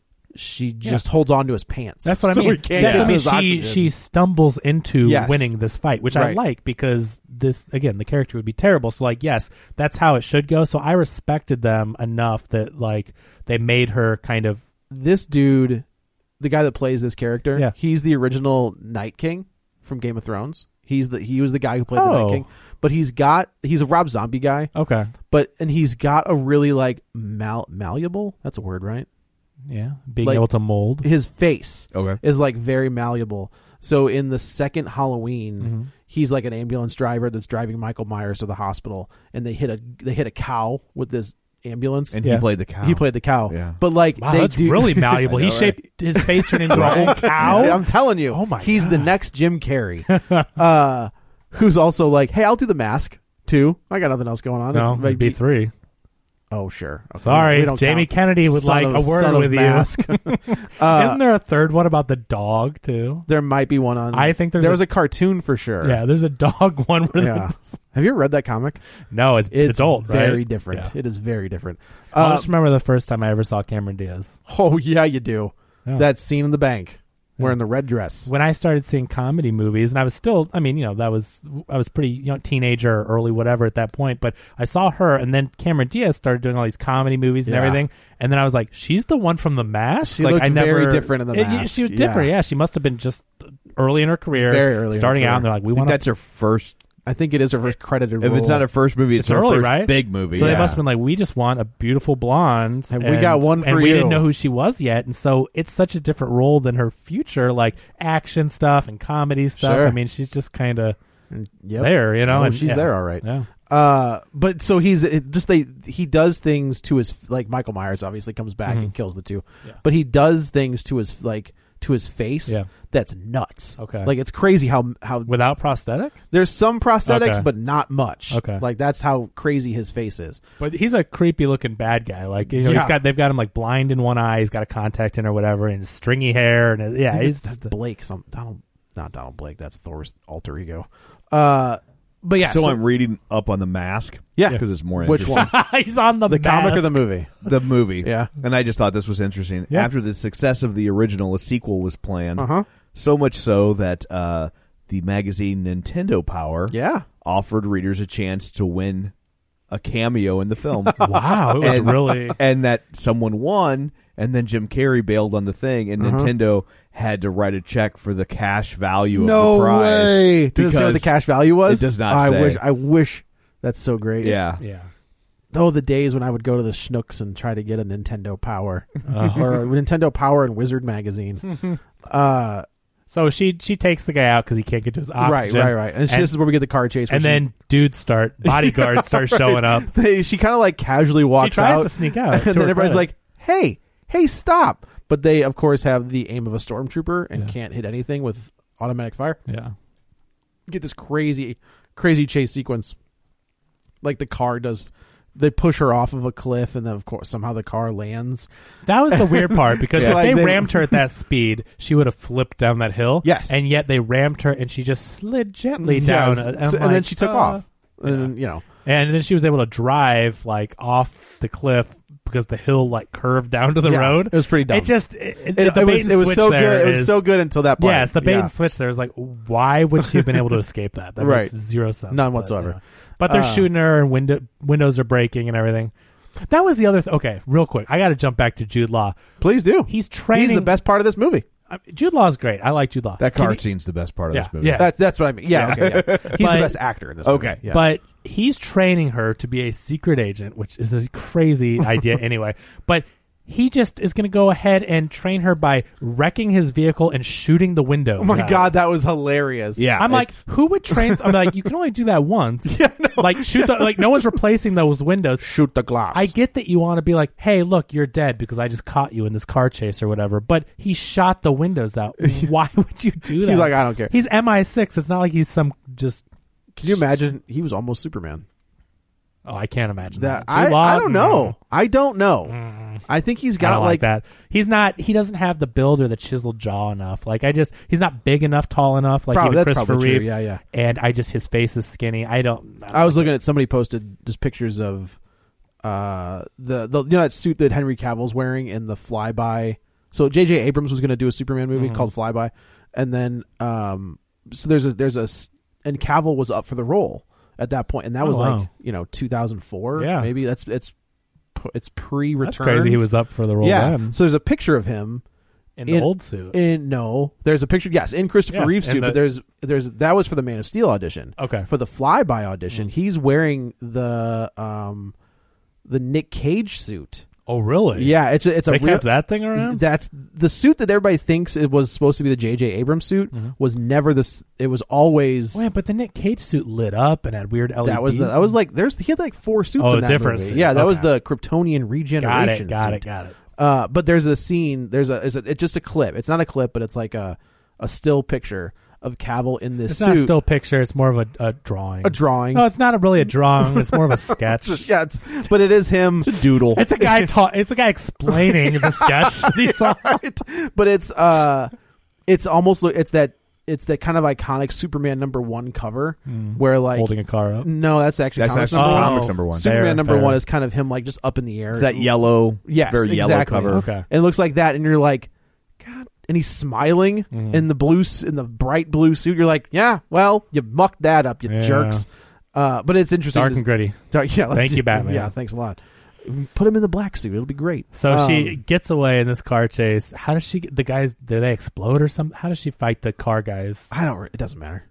she just holds on to his pants. That's what I so mean. he can't That's get what I to mean. his She oxygen. she stumbles into Yes. winning this fight, which I Right. like because this again the character would be terrible. So like yes, that's how it should go. So I respected them enough that like they made her kind of This dude, the guy that plays this character, Yeah. he's the original Night King from Game of Thrones. He's the he was the guy who played the Oh. Night King, but he's got he's a Rob Zombie guy. okay. But and he's got a really like mal- malleable. That's a word, right? Yeah, being Like, able to mold. His face Okay. is like very malleable. So in the second Halloween, Mm-hmm. he's like an ambulance driver that's driving Michael Myers to the hospital, and they hit a they hit a cow with this ambulance. And Yeah. he played the cow. He played the cow. Yeah. But like Wow, they that's do really malleable. I know, He shaped his face turned into a whole cow. I'm telling you. Oh my He's the God. next Jim Carrey. uh who's also like, hey, I'll do the mask too. I got nothing else going on. No, If- it'd be three. Oh sure. Okay. Sorry, We don't Jamie count. Kennedy would Son like of- a word son of with you. mask. uh, Isn't there a third one about the dog too? there might be one on. I think there's there a- was a cartoon for sure. Yeah, there's a dog one where Yeah. Have you ever read that comic? no, it's It's, it's old, very right? different. Yeah. It is very different. I Uh, just remember the first time I ever saw Cameron Diaz. oh yeah, you do. Yeah. That scene in the bank Yeah. wearing the red dress. When I started seeing comedy movies, and I was still, I mean, you know, that was, I was pretty young, teenager, early whatever at that point, but I saw her, and then Cameron Diaz started doing all these comedy movies and Yeah. everything, and then I was like, she's the one from The Mask? She like, looked I never, very different in The It- Mask. She was different, Yeah. yeah. She must have been just early in her career, Very early in her starting out, career. and they're like, we I think want to that's her first. I think it is her first credited If role. it's not her first movie, it's, It's her early, first right? big movie. So yeah. they must have been like, we just want a beautiful blonde. And we got one and for we you. didn't know who she was yet. And so it's such a different role than her future, like action stuff and comedy stuff. Sure. I mean, she's just kind of Yep. there, you know? Oh, and, she's yeah. there, all right. Yeah. Uh, but so he's it just they he does things to his like Michael Myers obviously comes back Mhm. and kills the two, Yeah. but he does things to his like to his face Yeah. that's nuts. Okay. Like it's crazy how how Without prosthetic? there's some prosthetics Okay. but not much. Okay. Like that's how crazy his face is. But he's a creepy looking bad guy. Like, you know, Yeah. he's got, they've got him like blind in one eye. He's got a contact in or whatever and stringy hair. And yeah, I think he's it's just a- Blake. Some Donald, not Donald Blake. That's Thor's alter ego. Uh, but yeah. so, so- I'm reading up on the Mask. Yeah. because it's more Which interesting. one? he's on the, the comic or the Mask. movie? The movie. Yeah. And I just thought this was interesting. Yeah. After the success of the original, a sequel was planned. Uh-huh. So much so that uh, the magazine Nintendo Power Yeah. offered readers a chance to win a cameo in the film. Wow. It was And- really. and that someone won, and then Jim Carrey bailed on the thing, and Uh-huh. Nintendo had to write a check for the cash value No of the prize. way. Does it say what the because cash value was? It does not I say. wish. I wish. That's so great. Yeah. Yeah. Oh, the days when I would go to the Schnooks and try to get a Nintendo Power Uh-huh. or a Nintendo Power and Wizard magazine. uh, So she she takes the guy out because he can't get to his oxygen. right, right, right. And, she- this is where we get the car chase. where And she- then dudes start, bodyguards start Right. showing up. They, she kind of like casually walks She tries out. to sneak out. And to then her everybody's credit. like, hey, hey, stop. But they, of course, have the aim of a stormtrooper and Yeah. can't hit anything with automatic fire. yeah. Get this crazy, crazy chase sequence. Like the car does. They push her off of a cliff, and then, of course, somehow the car lands. That was the weird part because Yeah. if Like they, they- rammed her at that speed, she would have flipped down that hill. Yes. And yet they rammed her and she just slid gently down. Yes. And, I'm So- and then like, she took uh, off. And then, you know. And then she was able to drive like off the cliff because the hill like curved down to the Yeah, road. it was pretty dumb. It just it, it, It, the it bait was and it was switch so there good. It was is- so good until that part. Yes, the bait Yeah. and switch there is like, why would she have been able to escape that? That Right. makes zero sense. None but, whatsoever. yeah. But they're Uh, shooting her and window, windows are breaking and everything. That was the other. Th- okay, real quick, I got to jump back to Jude Law. Please do. He's training. He's the best part of this movie. I mean, Jude Law is great. I like Jude Law. That Can car you- scene's the best part of Yeah, this movie. yeah. That's that's what I mean. Yeah, okay, yeah. He's But- the best actor in this Okay. movie. Yeah. But he's training her to be a secret agent, which is a crazy idea anyway. But he just is going to go ahead and train her by wrecking his vehicle and shooting the windows. Oh my out. god, that was hilarious. Yeah, I'm like, who would train? I'm like, you can only do that once. Yeah, no. Like shoot the, like no one's replacing those windows. Shoot the glass. I get that you want to be like, hey, look, you're dead because I just caught you in this car chase or whatever. But he shot the windows out. Why would you do that? He's like, I don't care. He's M I six. It's not like he's some just. Can you imagine? He was almost Superman. Oh, I can't imagine That that. I, Blue I Lock? don't know. Mm. I don't know. Mm. I think he's I got don't like, like that. He's not. He doesn't have the build or the chiseled jaw enough. Like I just, he's not big enough, tall enough. Like Probably- even that's Christopher probably true. Reeve. Yeah, yeah. And I just, his face is skinny. I don't. I, don't I was like looking at somebody posted just pictures of uh the the you know that suit that Henry Cavill's wearing in the Flyby. So J J Abrams was going to do a Superman movie Mhm. called Flyby, and then um so there's a there's a s- and Cavill was up for the role at that point, and that Oh, was wow. like you know two thousand four. Yeah. maybe that's it's it's pre return. That's crazy. He was up for the role. Yeah. then. So there's a picture of him in the old suit. In no, there's a picture. Yes, in Christopher Yeah, Reeve's and suit, the- but there's there's that was for the Man of Steel audition. Okay. For the Flyby audition, he's wearing the um the Nick Cage suit. Oh, really? Yeah, it's a, it's a They real, kept that thing around? That's the suit that everybody thinks it was supposed to be the J J Abrams suit. Mhm. Was never this. It was always Wait, but the Nick Cage suit lit up and had weird L E Ds. that was the, that was like there's he had like four suits Oh, in that different movie. suit. Yeah, that was Okay. the Kryptonian regeneration. Got it. Got suit. it. Got it. Uh, but there's a scene. There's a, it's, a, it's just a clip. It's not a clip, but it's like a a still picture of Cavill in this It's suit. not a still picture. It's more of a, a drawing. A drawing. No, it's not a, really a drawing. It's more of a sketch. Yeah, it's, but it is him. It's a doodle. It's a guy. Ta- it's a guy explaining the sketch that he saw. Right. But it's uh, it's almost it's that it's that kind of iconic Superman number one cover Mm. where like Holding a car up. No, that's actually That's comics actually number one. comics number one. Superman Fair, number fair. one is kind of him like just up in the air. It's that yellow, yes, very yellow exactly. cover. Okay. And it looks like that, and you're like, God. And he's smiling Mhm. in the blue s- in the bright blue suit. You're like, yeah, well, you mucked that up, you Yeah. jerks. Uh, but it's interesting. Dark to- and gritty. Dark, yeah, let's Thank do- you, Batman. Yeah, thanks a lot. Put him in the black suit. It'll be great. So Um, she gets away in this car chase. How does she get the guys? Do they explode or something? How does she fight the car guys? I don't. It doesn't matter.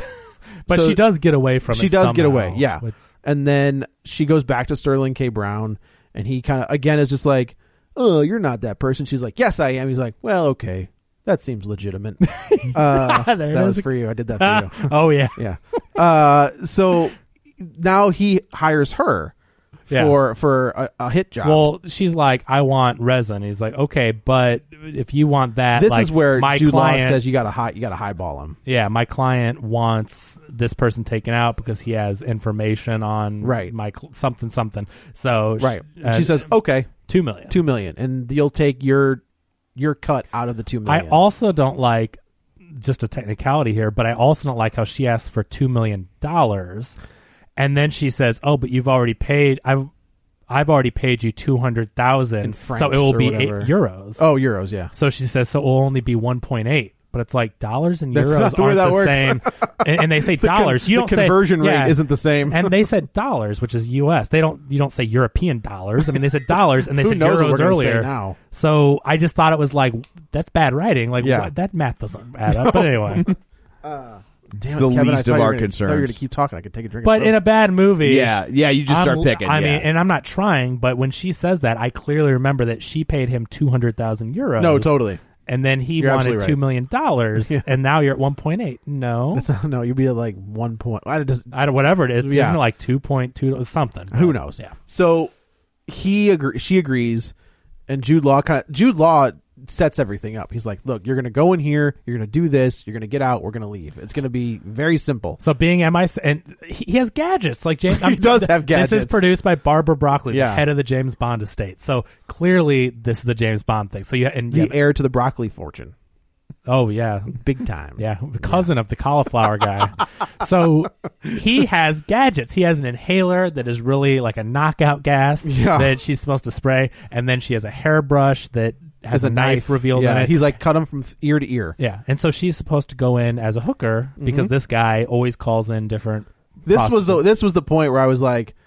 But So- she does get away from She it. does get somehow, away, yeah. which- And then she goes back to Sterling K. Brown, and he kind of again is just like, "Oh, you're not that person." She's like, "Yes, I am." He's like, "Well, okay, that seems legitimate." uh, There it that was is. for you. I did that for you. oh yeah. Yeah. Uh, so now he hires her Yeah. for for a, a hit job. Well, she's like, I want resin. He's like, okay, but if you want that, this like, is where my Jude client, Law says you got to high, you got to highball him. yeah, my client wants this person taken out because he has information on Right. my cl- something something. So Right. uh, she says, "Okay, two million. two million, and you'll take your your cut out of the two I million." also don't like just a technicality here, but I also don't like how she asks for two million dollars, and then she says, "Oh, but you've already paid. I've I've already paid you two hundred In thousand, so francs it will or be eight whatever. euros." Oh, euros, yeah. So she says, so it will only be one point eight. But it's like dollars and That's euros not the way aren't that the works. same. and, and they say The con- dollars. You the don't say conversion rate yeah. isn't the same. and they said dollars, which is U S. They don't. You don't say European dollars. I mean, they said dollars, and they Who said knows what euros we're gonna say earlier. now? So I just thought it was like that's bad writing. Like Yeah. what, that math doesn't add up. But anyway, Damn It's it, the Kevin, I least thought of you were our gonna- I thought you were concerns. going to keep talking. I could take a drink. but of in a soda. bad movie, Yeah, yeah. You just start I'm- picking. I mean, yeah. and I'm not trying, but when she says that, I clearly remember that she paid him two hundred thousand euros. no, totally. And then he You're wanted absolutely two right. million dollars, Yeah. and now you're at one point eight. No, That's not, no, you'd be at like one point. I just, I don't, whatever it is, Yeah. isn't it like two point two something? who knows? Yeah. So he agree, she agrees, and Jude Law kind of Jude Law sets everything up. He's like, "Look, you're going to go in here. You're going to do this. You're going to get out. We're going to leave. It's going to be very simple." So being M I, and he he has gadgets like James. He does have This is gadgets. produced by Barbara Broccoli, Yeah. the head of the James Bond estate. So clearly, this is a James Bond thing. So you and The you- heir to the broccoli fortune, oh yeah, big time. yeah, the cousin of the cauliflower guy. So he has gadgets. He has an inhaler that is really like a knockout gas Yeah. that she's supposed to spray, and then she has a hairbrush that has As a knife, revealed yeah, in it. he's like cut him from th- ear to ear. Yeah, and so she's supposed to go in as a hooker because Mhm. this guy always calls in different. This was the prostitutes. this was the point where I was like,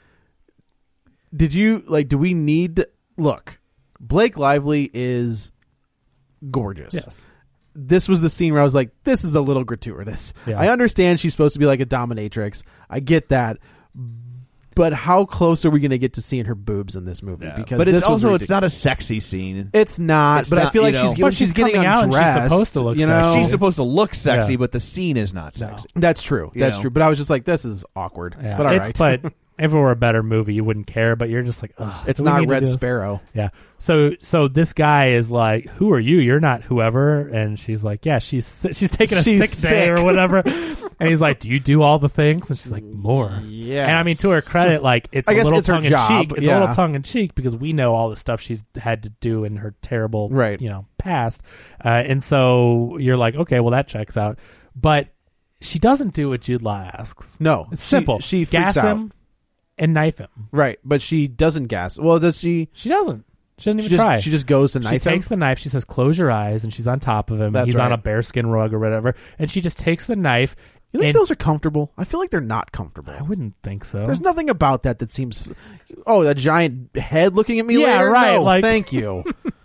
"Did you like? Do we need to, look? Blake Lively is gorgeous. Yes. This was the scene where I was like, this is a little gratuitous. Yeah. I understand she's supposed to be like a dominatrix. I get that, But how close are we going to get to seeing her boobs in this movie? Yeah. Because but this it's was also ridiculous. it's not a sexy scene. It's not. It's but I not, feel like you she's know. getting, But she's she's getting coming out and she's undressed. supposed to look you sexy. know? She's supposed to look sexy, Yeah. but the scene is not sexy. That's true. You That's know? true. But I was just like, this is awkward. Yeah. But all It- right. But if it were a better movie, you wouldn't care. But you're just like, ugh, it's do we not need to Red do this? Sparrow. Yeah. So so this guy is like, who are you? You're not whoever. And she's like, yeah, she's si- she's taking a She's sick day sick. or whatever. And he's like, do you do all the things? And she's like, more. Yes. And I mean, to her credit, like it's I a guess little it's her tongue in job, cheek. It's yeah. a little tongue in cheek because we know all the stuff she's had to do in her terrible, Right. you know, past. Uh, and so you're like, okay, well that checks out. But she doesn't do what Jude Law asks. No. It's She- simple. She, freaks Gas out. him and knife him. Right. But she doesn't gas. Well, does she? She doesn't. She doesn't She even just, try. she just goes to She knife him? takes the knife. She says, "Close your eyes," and she's on top of him. That's and he's on right. a bearskin rug or whatever. And she just takes the knife. You think and those are comfortable? I feel like they're not comfortable. I wouldn't think so. There's nothing about that that seems. Oh, that giant head looking at me Yeah, later? right, No, like- thank you.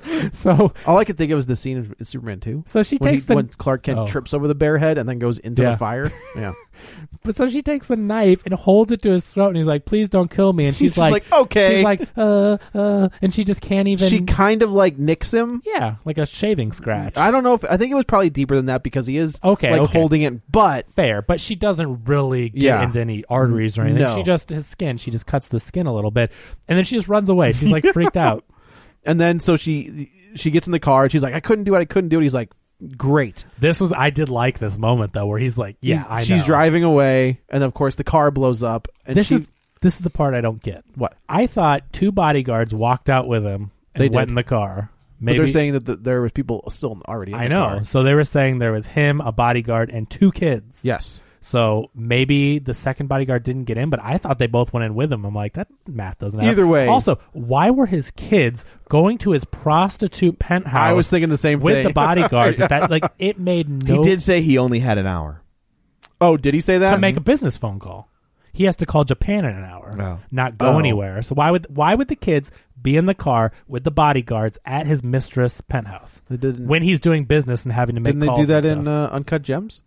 So all I could think of is the scene in Superman two. So she when takes he, the when Clark Kent oh. trips over the bear head and then goes into Yeah. the fire. Yeah, But so she takes the knife and holds it to his throat, and he's like, "Please don't kill me." And she's She's like, "Okay." She's like, "Uh, uh," and she just can't even. she kind of like nicks him. yeah, like a shaving scratch. I don't know if I think it was probably deeper than that because he is Okay, like okay. holding it, but Fair, but she doesn't really get Yeah. into any arteries or anything. No. She just his skin. She just cuts the skin a little bit, and then she just runs away. She's like freaked out. and then so she she gets in the car and she's like, "I couldn't do it. I couldn't do it." He's like, "Great." This was I did like this moment though, where he's like, "Yeah, He- I know." She's driving away, and of course the car blows up. And This she, is this is the part I don't get. What? I thought two bodyguards walked out with him and They went did. in the car. but Maybe they're saying that the, there was people still already in I the know. car. So they were saying there was him, a bodyguard, and two kids. Yes. So maybe the second bodyguard didn't get in, but I thought they both went in with him. I'm like, that math doesn't add up. Either way. Also, why were his kids going to his prostitute penthouse? I was thinking the same with thing. the bodyguards. That like it made no. He did say he only had an hour. Oh, did he say that? to make a business phone call. He has to call Japan in an hour, Oh. not go Oh. anywhere. So why would why would the kids be in the car with the bodyguards at his mistress' penthouse They didn't. when he's doing business and having to make Didn't they calls do that and in stuff? uh, Uncut Gems?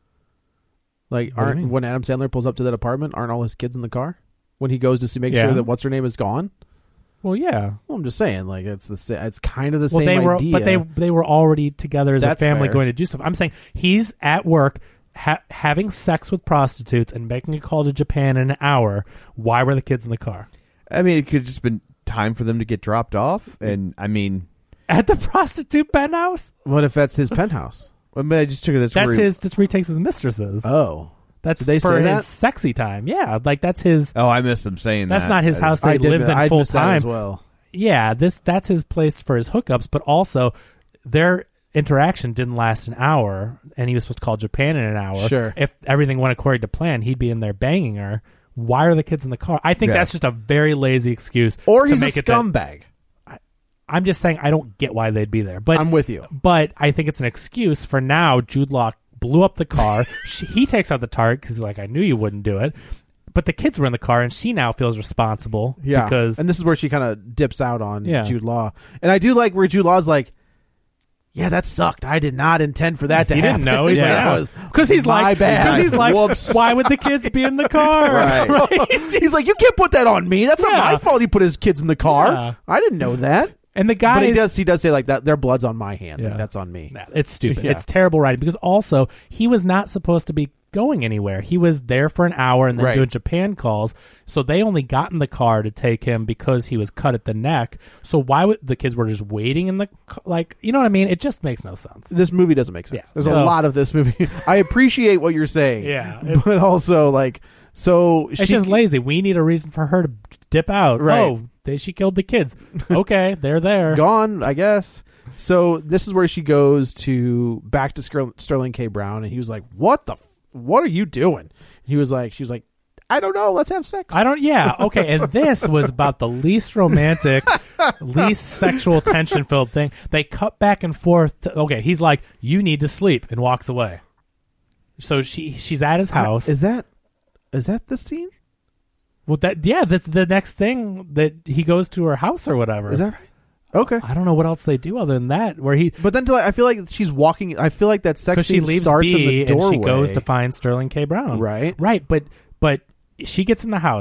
Like, What do you aren't mean? when Adam Sandler pulls up to that apartment, aren't all his kids in the car when he goes to see make Yeah. sure that what's her name is gone? Well, yeah. Well, I'm just saying, like it's the sa- it's kind of the Well, same they were, idea. but they they were already together as That's a family fair. going to do stuff. I'm saying he's at work ha- having sex with prostitutes and making a call to Japan in an hour. Why were the kids in the car I mean, it could have just been time for them to get dropped off, and I mean, at the prostitute penthouse? What if that's his penthouse? I mean, I just took it. That's, That's where he- his. That's where he takes his mistresses. Oh, That's Did they for say his that? sexy time. Yeah, like that's his. Oh, I missed them saying That's that. not his I- house that I he did. lives in I full missed that time. as well. Yeah, this that's his place for his hookups. But also, their interaction didn't last an hour, and he was supposed to call Japan in an hour. Sure. If everything went according to plan, he'd be in there banging her. Why are the kids in the car? I think Yeah. that's just a very lazy excuse. Or to he's a make it that- scumbag. I'm just saying I don't get why they'd be there. But I'm with you. But I think it's an excuse for now. Jude Law blew up the car. she, he takes out the target because he's like, I knew you wouldn't do it. But the kids were in the car, and she now feels responsible. Yeah, because and this is where she kind of dips out on Yeah. Jude Law, and I do like where Jude Law's like, "Yeah, that sucked. I did not intend for that to he happen." didn't know. He's yeah, like, that oh. was Because he's my like, bad. because he's like, Whoops. why would the kids be in the car? Right. He's like, "You can't put that on me. That's Yeah. not my fault. He put his kids in the car. Yeah. I didn't know that." And the guy But he is- does. He does say like that. Their blood's on my hands. Yeah. Like that's on me. Nah, it's stupid. Yeah. It's terrible writing because also he was not supposed to be going anywhere. He was there for an hour and then Right. doing Japan calls. So they only got in the car to take him because he was cut at the neck. So why would the kids were just waiting in the c- like? You know what I mean? It just makes no sense. This movie doesn't make sense. Yeah. There's So- a lot of this movie. I appreciate what you're saying. Yeah, it- but also like so It's she, just lazy. We need a reason for her to dip out. Right. Oh, they, she killed the kids. Okay, they're there. gone, I guess. So this is where she goes to back to Sker- Sterling K. Brown, and he was like, "What the? F- what are you doing?" He was like, "She was like, I don't know. Let's have sex." I don't. Yeah. Okay. And this was about the least romantic, least sexual tension filled thing. They cut back and forth. To, okay. He's like, "You need to sleep," and walks away. So she she's at his house. Uh, is that is that the scene? Well, that yeah. That's the next thing that he goes to her house or whatever. Is that right? Okay. I don't know what else they do other than that. Where he But then to like, I feel like she's walking. I feel like that sex because she scene leaves starts B in the doorway. and she goes to find Sterling K. Brown. Right. Right. But but she gets in the house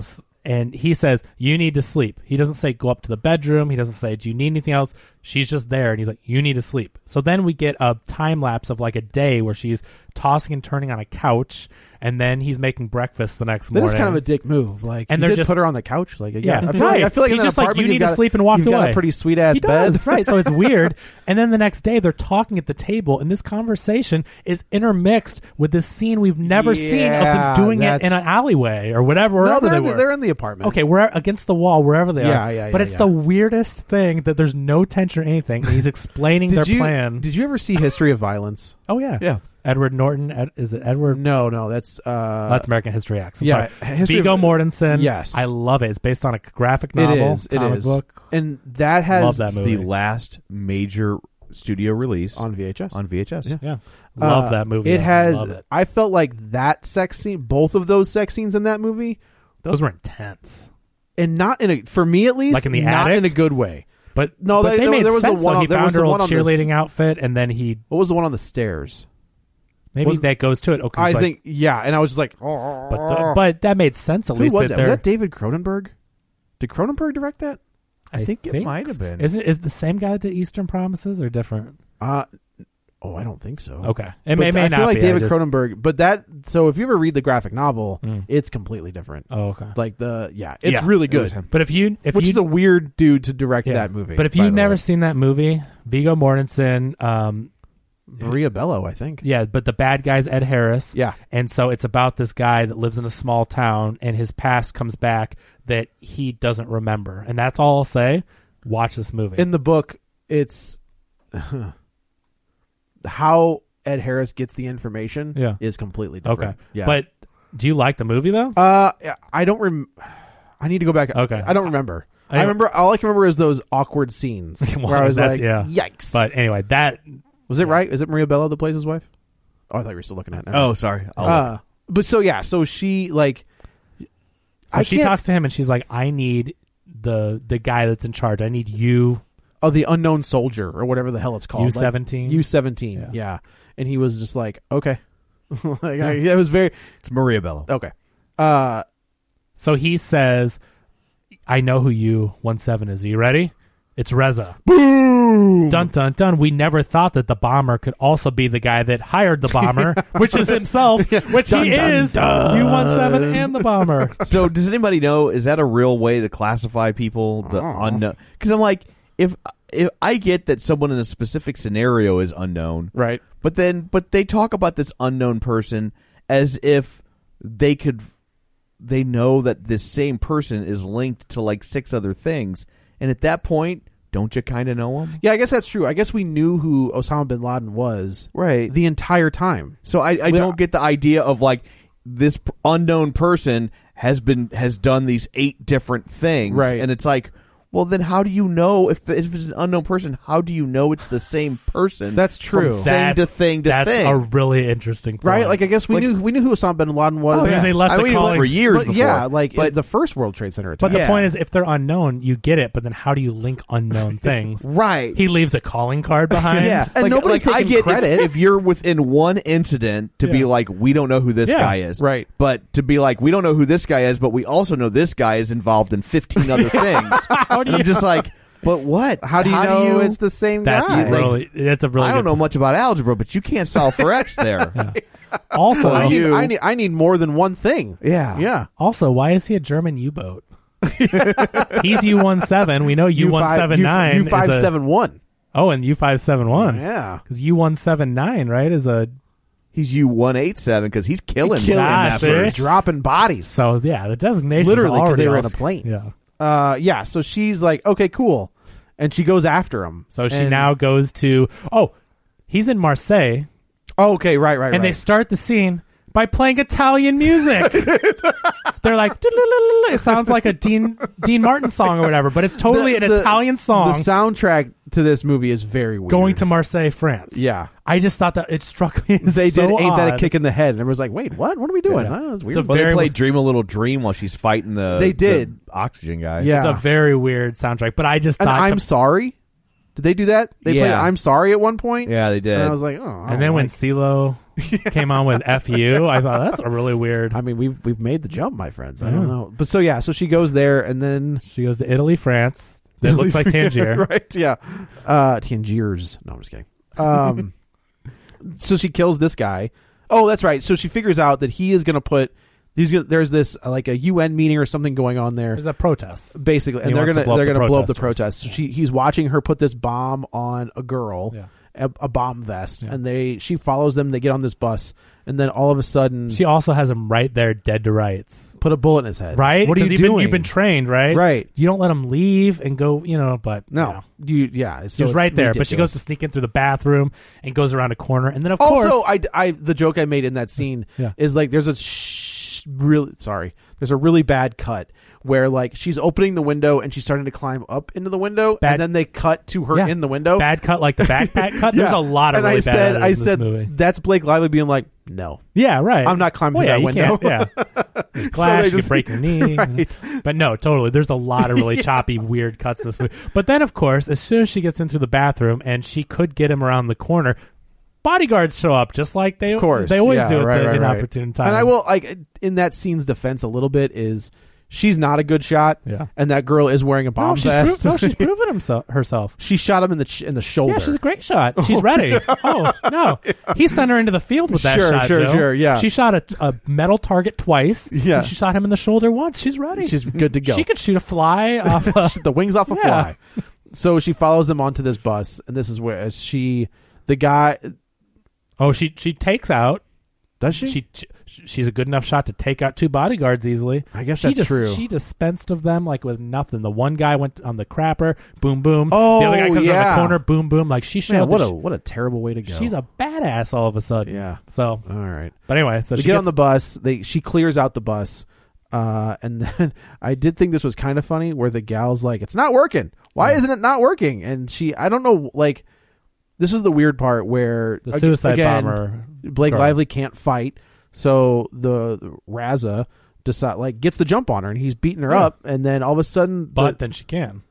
and he says, you need to sleep. He doesn't say go up to the bedroom. He doesn't say, do you need anything else? She's just there, and he's like, you need to sleep. So then we get a time lapse of like a day where she's tossing and turning on a couch, and then he's making breakfast the next That morning. is kind of a dick move. Like, and you they're did just put her on the couch. Like, yeah, yeah, I feel right. like I feel like he's in an just like, apartment you you've need got, to sleep and walked you've away. got a pretty sweet ass he bed, does, right? So it's weird. And then the next day they're talking at the table, and this conversation is intermixed with this scene we've never Yeah, seen of them doing it that's- in an alleyway or whatever. No, Wherever they're they in the- were. they're in the apartment. Okay, we're against the wall wherever they Yeah, are. yeah, But yeah, it's yeah. the weirdest thing that there's no tension or anything. And he's explaining Did their you plan. did you ever see History of Violence? Oh yeah, Yeah. Edward Norton. Ed, is it Edward? No, no, that's uh, Oh, that's American History X. I'm yeah, sorry. History Viggo of- Mortensen. Yes. I love it. It's based on a graphic It novel. is. It comic is. book. And that has Love that It's movie. the last major studio release on V H S. on V H S. Yeah. Yeah, love Uh, that movie. It I has. Love it. I felt like that sex scene, both of those sex scenes in that movie, Those were intense. and not in a for me at least, Like in the not attic? in a good way. But No, but they- they there- made there was the sense. one though. on- He there found was her the old one on the- cheerleading outfit, and then he What was the one on the stairs? maybe Was- that goes to it. Oh, 'cause I it's like- think yeah, and I was just like, but the, but that made sense at who least. was that? Was they're- that David Cronenberg? Did Cronenberg direct that? I think it might have been. Is it is the same guy that did Eastern Promises or different? Uh oh, I don't think so. Okay, it But may, may I not feel like be. I David just- Cronenberg, but that so if you ever read the graphic novel, Mm. it's completely different. Oh, okay. Like the yeah, it's Yeah, really it was good. him. But if you if Which you is a weird dude to direct yeah. that movie. But if by you've the never way. seen that movie, Viggo Mortensen, um, Maria Bello, I think. yeah, but the bad guy's Ed Harris. Yeah. And so it's about this guy that lives in a small town, and his past comes back that he doesn't remember, and that's all I'll say. Watch this movie. In the book, it's how Ed Harris gets the information Yeah. is completely different. okay. Yeah. But do you like the movie though? uh I don't rem I need to go back. Okay. I don't remember. I- I, remember all I can remember is those awkward scenes Well, where I was that's- like, yeah. yikes. But anyway, that was it right? Is it Maria Bello that plays his wife? Oh, I thought you were still looking at it. Oh, sorry. I'll Uh, but so yeah, so she like so I she can't- talks to him and she's like, I need the the guy that's in charge. I need you. oh, the unknown soldier or whatever the hell it's called. U seventeen? U seventeen. Yeah. Yeah. And he was just like, okay. like I, it was very It's Maria Bello. okay. Uh So he says, I know who U seventeen is. Are you ready? It's Reza. Boom! Dun, dun, dun. We never thought that the bomber could also be the guy that hired the bomber, which is himself, which Dun, he dun, is. dun. U seventeen and the bomber. So, does anybody know? Is that a real way to classify people? The unknown? Because I'm like, if if I get that someone in a specific scenario is unknown, right. but then but they talk about this unknown person as if they could, they know that this same person is linked to like six other things, and at that point, don't you kind of know him? Yeah, I guess that's true. I guess we knew who Osama bin Laden was Right. the entire time. So I, I We- don't get the idea of like this p- unknown person has been has done these eight different things, Right. And it's like, well, then how do you know if, the, if it's an unknown person? How do you know it's the same person? That's true. From thing to thing to that's thing, a really interesting point. Right? Like I guess we Like- knew we knew who Osama bin Laden was. Oh, yeah. They left I a mean, calling- for years But before. yeah, like but the first World Trade Center attack. But the Yeah. point is, if they're unknown, you get it. But then how do you link unknown things? right? He leaves a calling card behind. yeah, And like, nobody's like I taking get if- credit. If, you're within one incident to be Yeah. like, we don't know who this Yeah. guy is, Right. But to be like, we don't know who this guy is, but we also know this guy is involved in fifteen other things. And I'm just like, but what? How do you know it's the same That's guy? really. That's a really. I don't good know much about algebra, but you can't solve for x there. Also, I need, you- I need I need more than one thing. Yeah. Yeah. also, why is he a German U-boat? He's U seventeen. We know U seventy-nine. U five seven one. Oh, and U five seventy-one. Yeah. Because U seventy-nine, right, is a He's U one eighty-seven because he's killing, Killing in Ah, that see? first. dropping bodies. so yeah. The designation Literally, 'cause already they were in also- a plane. Yeah. Uh, yeah. So she's like, okay, cool, and she goes after him. So she And- now goes to. Oh, he's in Marseille, Oh, okay, right, right, and they right. start the scene by playing Italian music. They're like, "Doo-doo-doo-doo-doo." It sounds like a Dean Dean Martin song or whatever, but it's totally The- an the- Italian song. The soundtrack to this movie is very weird. going to Marseille, France. yeah. I just thought that it struck me. As They so did ain't that a odd. kick in the head, and everyone's like, "Wait, what? What are we doing?" Yeah. Oh, that's It's weird. a Well, they very- played "Dream a Little Dream" while she's fighting the They did. the oxygen guy. Yeah. It's a very weird soundtrack, but I just and thought. I'm to- sorry. Did they do that? They played Yeah. "I'm Sorry" at one point. yeah, they did. And I was like, "Oh." I and don't then when like- CeeLo came on with F you. I thought that's a really weird. I mean, we've we've made the jump, my friends. I don't know, but so yeah, so she goes there, and then she goes to Italy, France. That looks like Tangier, right? Yeah, uh, Tangiers. No, I'm just kidding. Um, so she kills this guy. Oh, that's right. So she figures out that he is going to put. He's gonna, there's this uh, like a U N meeting or something going on there. There's a protest, basically, and he they're gonna to they're the gonna blow up the protesters. protest. So she he's watching her put this bomb on a girl, Yeah. a, a bomb vest, Yeah. and they she follows them. They get on this bus, and then all of a sudden She also has him right there, dead to rights. put a bullet in his head. Right? What are you 'Cause you've doing? Been, you've been trained, right? Right. You don't let him leave and go, you know, but No, you you yeah. So she was it's right there, but she goes ridiculous. to sneak in through the bathroom and goes around a corner, and then of Also, course, I, I the joke I made in that scene Yeah. is like there's a sh- really sorry there's a really bad cut where like she's opening the window and she's starting to climb up into the window, Bad- and then they cut to her Yeah. in the window. bad cut like the backpack cut. There's Yeah. a lot of and really I bad said edits I in this said movie. that's Blake Lively being like, no, Yeah, right. I'm not climbing well, through yeah, that you window. can't- yeah, So Clash, they you just- could break your knee. Right. But no, totally. There's a lot of really Yeah. choppy, weird cuts in this movie. But then, of course, as soon as she gets into the bathroom and she could get him around the corner, bodyguards show up just like they Of course, they always yeah, do at right, the right, right. inopportune times. And I will like in that scene's defense a little bit is she's not a good shot. Yeah. And that girl is wearing a bomb no, she's vest. Pro- no, she's proven himself herself. She shot him in the ch- in the shoulder. Yeah, she's a great shot. She's ready. Oh no, he sent her into the field with that Sure, shot. sure, Joe. sure, yeah. she shot a, a metal target twice. Yeah. and she shot him in the shoulder once. She's ready. She's good to go. She could shoot a fly off a, the wings off a Yeah. fly. So she follows them onto this bus, and this is where she, the guy, Oh, she she takes out. does she? She, she she's a good enough shot to take out two bodyguards easily. I guess she that's dis- true. She dispensed of them like it was nothing. The one guy went on the crapper, boom boom. Oh, the other guy comes around yeah. the corner, boom boom. Like she showed. Man, what that a she- what a terrible way to go. she's a badass all of a sudden. yeah. So, All right. but anyway, so They she get gets, on the bus. They she clears out the bus, uh, and then I did think this was kind of funny where the gal's like, "It's not working. Why Yeah. isn't it not working?" And she, I don't know, like this is the weird part where the ag- suicide again, bomber. Blake girl. Lively can't fight, so the, the Raza decide like gets the jump on her, and he's beating her Yeah. up, and then all of a sudden, But the, then she can.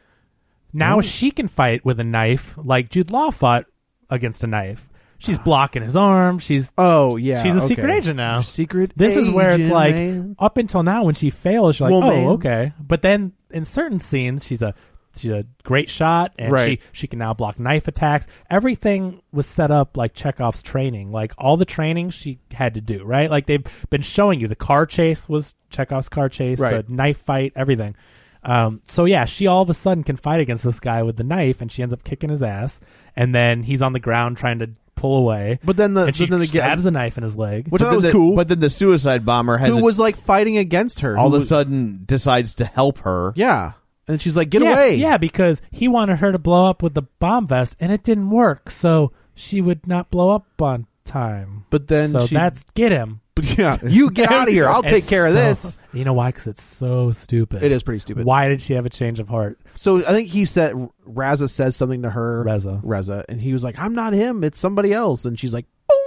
Now Ooh. she can fight with a knife like Jude Law fought against a knife. She's blocking his arm. She's oh yeah, she's a okay. secret agent now. Secret. This is where it's agent, like man. up until now when she fails, you're like, Well, oh, man. okay. But then in certain scenes, she's a she's a great shot, and Right. she she can now block knife attacks. Everything was set up like Chekhov's training, like all the training she had to do, right? Like they've been showing you the car chase was Chekhov's car chase, Right. the knife fight, everything. Um, so yeah, she all of a sudden can fight against this guy with the knife, and she ends up kicking his ass, and then he's on the ground trying to pull away. But then the and she but then the stabs ga- the knife in his leg. which I But thought was then the- cool. But then the suicide bomber has who a- was like fighting against her all who of a was- sudden decides to help her. yeah, and she's like, "Get yeah, away!" Yeah, because he wanted her to blow up with the bomb vest, and it didn't work, so she would not blow up on time. But then so she, that's get him. yeah, you get out of here. I'll take It's care of so- this. You know why? Because it's so stupid. It is pretty stupid. Why did she have a change of heart? So I think he said Raza says something to her, Reza. Reza, and he was like, "I'm not him. It's somebody else." And she's like,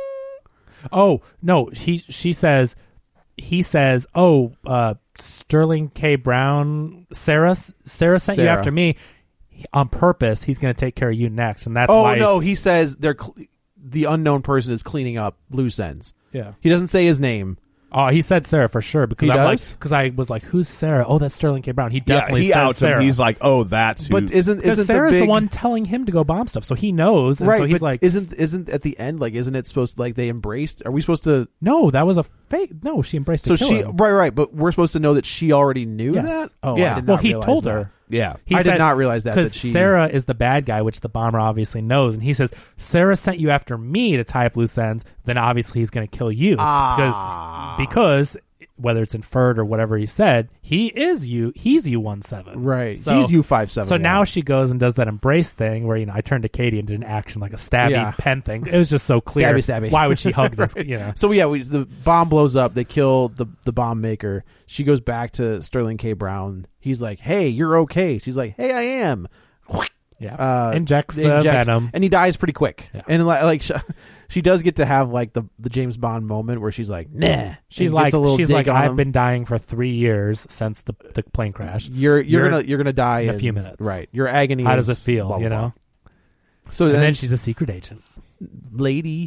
Oh no, he she says he says, "Oh, uh, Sterling K. Brown, Sarah, Sarah sent you Sarah. after me on purpose. He's going to take care of you next." And that's "Oh why. no," he says they're cl- the unknown person is cleaning up loose ends. Yeah. He doesn't say his name. Oh, he said Sarah for sure because He I'm does? like because I was like, "Who's Sarah?" Oh, that's Sterling K. Brown. He Yeah, definitely he says outs Sarah. him. He's like, "Oh, that's who." But isn't Because isn't Sarah's the, big, the one telling him to go bomb stuff, so he knows. And right? so he's but like, isn't isn't at the end like isn't it supposed to like they embraced? Are we supposed to? no, that was a fake. No, she embraced. So to kill she him. right right, but we're supposed to know that she already knew Yes. that. Oh Yeah. I did Well, not he realize told that. her. yeah. He I did said- not realize that, because that she- Sarah is the bad guy, which the bomber obviously knows, and he says Sarah sent you after me to tie up loose ends. Then obviously he's going to kill you Ah. because because whether it's inferred or whatever he said, he is you. He's U one seven. Right. So, He's U five seven. So now she goes and does that embrace thing where you know I turned to Katie and did an action like a stabby Yeah. pen thing. It was just so clear. Stabby, stabby. Why would she hug this? You know. So yeah, we, the bomb blows up. They kill the the bomb maker. She goes back to Sterling K. Brown. He's like, "Hey, you're okay." She's like, "Hey, I am." Yeah. Uh, injects the injects- venom. and he dies pretty quick. Yeah. And like, like she, she does get to have like the the James Bond moment where she's like, "Nah." She's and like, gets a little she's dig like, on I've him. been dying for three years since the the plane crash. You're you're, You're- gonna you're gonna die in a few minutes. Right. Your agony. How is does it feel? blah, blah, you blah. know. So And then, then she's a secret agent. lady.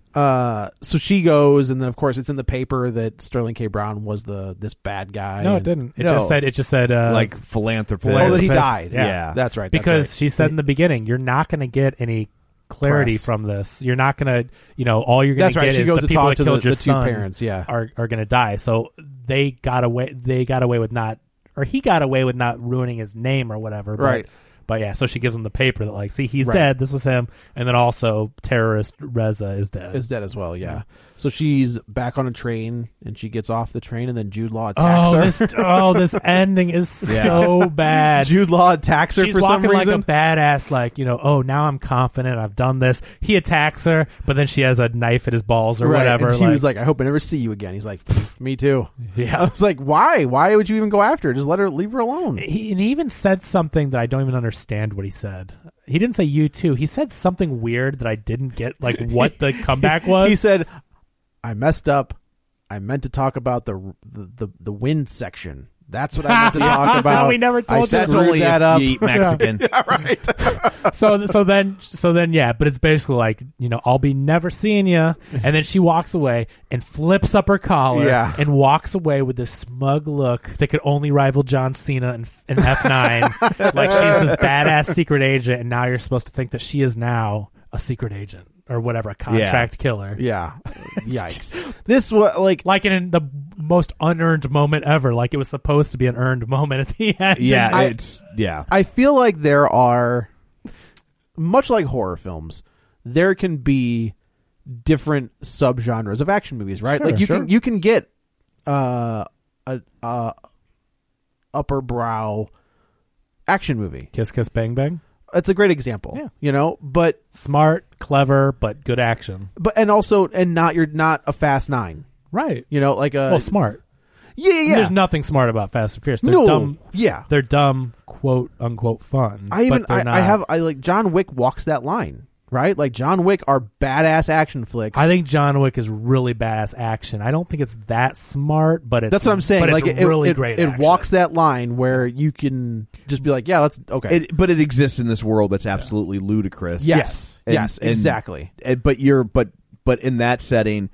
Uh, so she goes, and then of course it's in the paper that Sterling K. Brown was the this bad guy. No, it and- didn't. It No. just said it just said uh, like philanthropist. Oh, that he Philanthropist. died. Yeah. Yeah. That's right. That's because right. she said in the beginning, you're not going to get any clarity Press. from this. You're not going to, you know, all you're going That's to right. get She is goes the to people talk that to killed the- your the two son parents, yeah. are are going to die. So they got away. They got away with not, or he got away with not ruining his name or whatever. But, Right. But yeah, so she gives him the paper that like, see, he's Right. dead. This was him, and then also terrorist Reza is dead. is dead as well. Yeah. So she's back on a train, and she gets off the train, and then Jude Law attacks Oh, her. this oh, this ending is Yeah. so bad. Jude Law attacks her She's for some walking like reason. a badass, like, you know, oh, now I'm confident, I've done this. He attacks her, but then she has a knife at his balls or Right, whatever. and he was like, "I hope I never see you again." He's like, "Pff, "Me too." Yeah. I was like, "Why? Why would you even go after her? Just let her, leave her alone." he, and he even said something that I don't even understand what he said. He didn't say you too. He said something weird that I didn't get, like what the comeback was. He said, "I messed up. I meant to talk about the the the, the wind section. That's what I meant to talk about. We never told I you. That's screwed only that if up." you eat Mexican. Yeah, right. so so then so then yeah, but it's basically like, you know, I'll be never seeing you, and then she walks away and flips up her collar Yeah. and walks away with this smug look that could only rival John Cena in, in F nine. Like she's this badass secret agent, and now you're supposed to think that she is now a secret agent or whatever, a contract killer. Yeah. Yikes. This was like Like in the most unearned moment ever. Like it was supposed to be an earned moment at the end. Yeah, And I- it's yeah. I feel like there are, much like horror films, there can be different subgenres of action movies, right? Sure, like you sure. can you can get uh, a uh, upper brow action movie. Kiss Kiss Bang Bang. It's a great example. Yeah. You know, but Smart, clever, but good action. but and also and not you're not a Fast Nine. Right. You know, like a Well, smart. yeah yeah. yeah. There's nothing smart about Fast and Furious. They're no, dumb. yeah. They're dumb, quote unquote fun. I even but they're I, not. I have I like John Wick walks that line, right? Like John Wick are badass action flicks. I think John Wick is really badass action. I don't think it's that smart, but it's That's what I'm saying. But Like it's it, really it, great. It action. walks that line where you can just be like, yeah, let's okay. It, but it exists in this world that's absolutely ludicrous. yes, And- yes, and- exactly. and- but you're but but in that setting,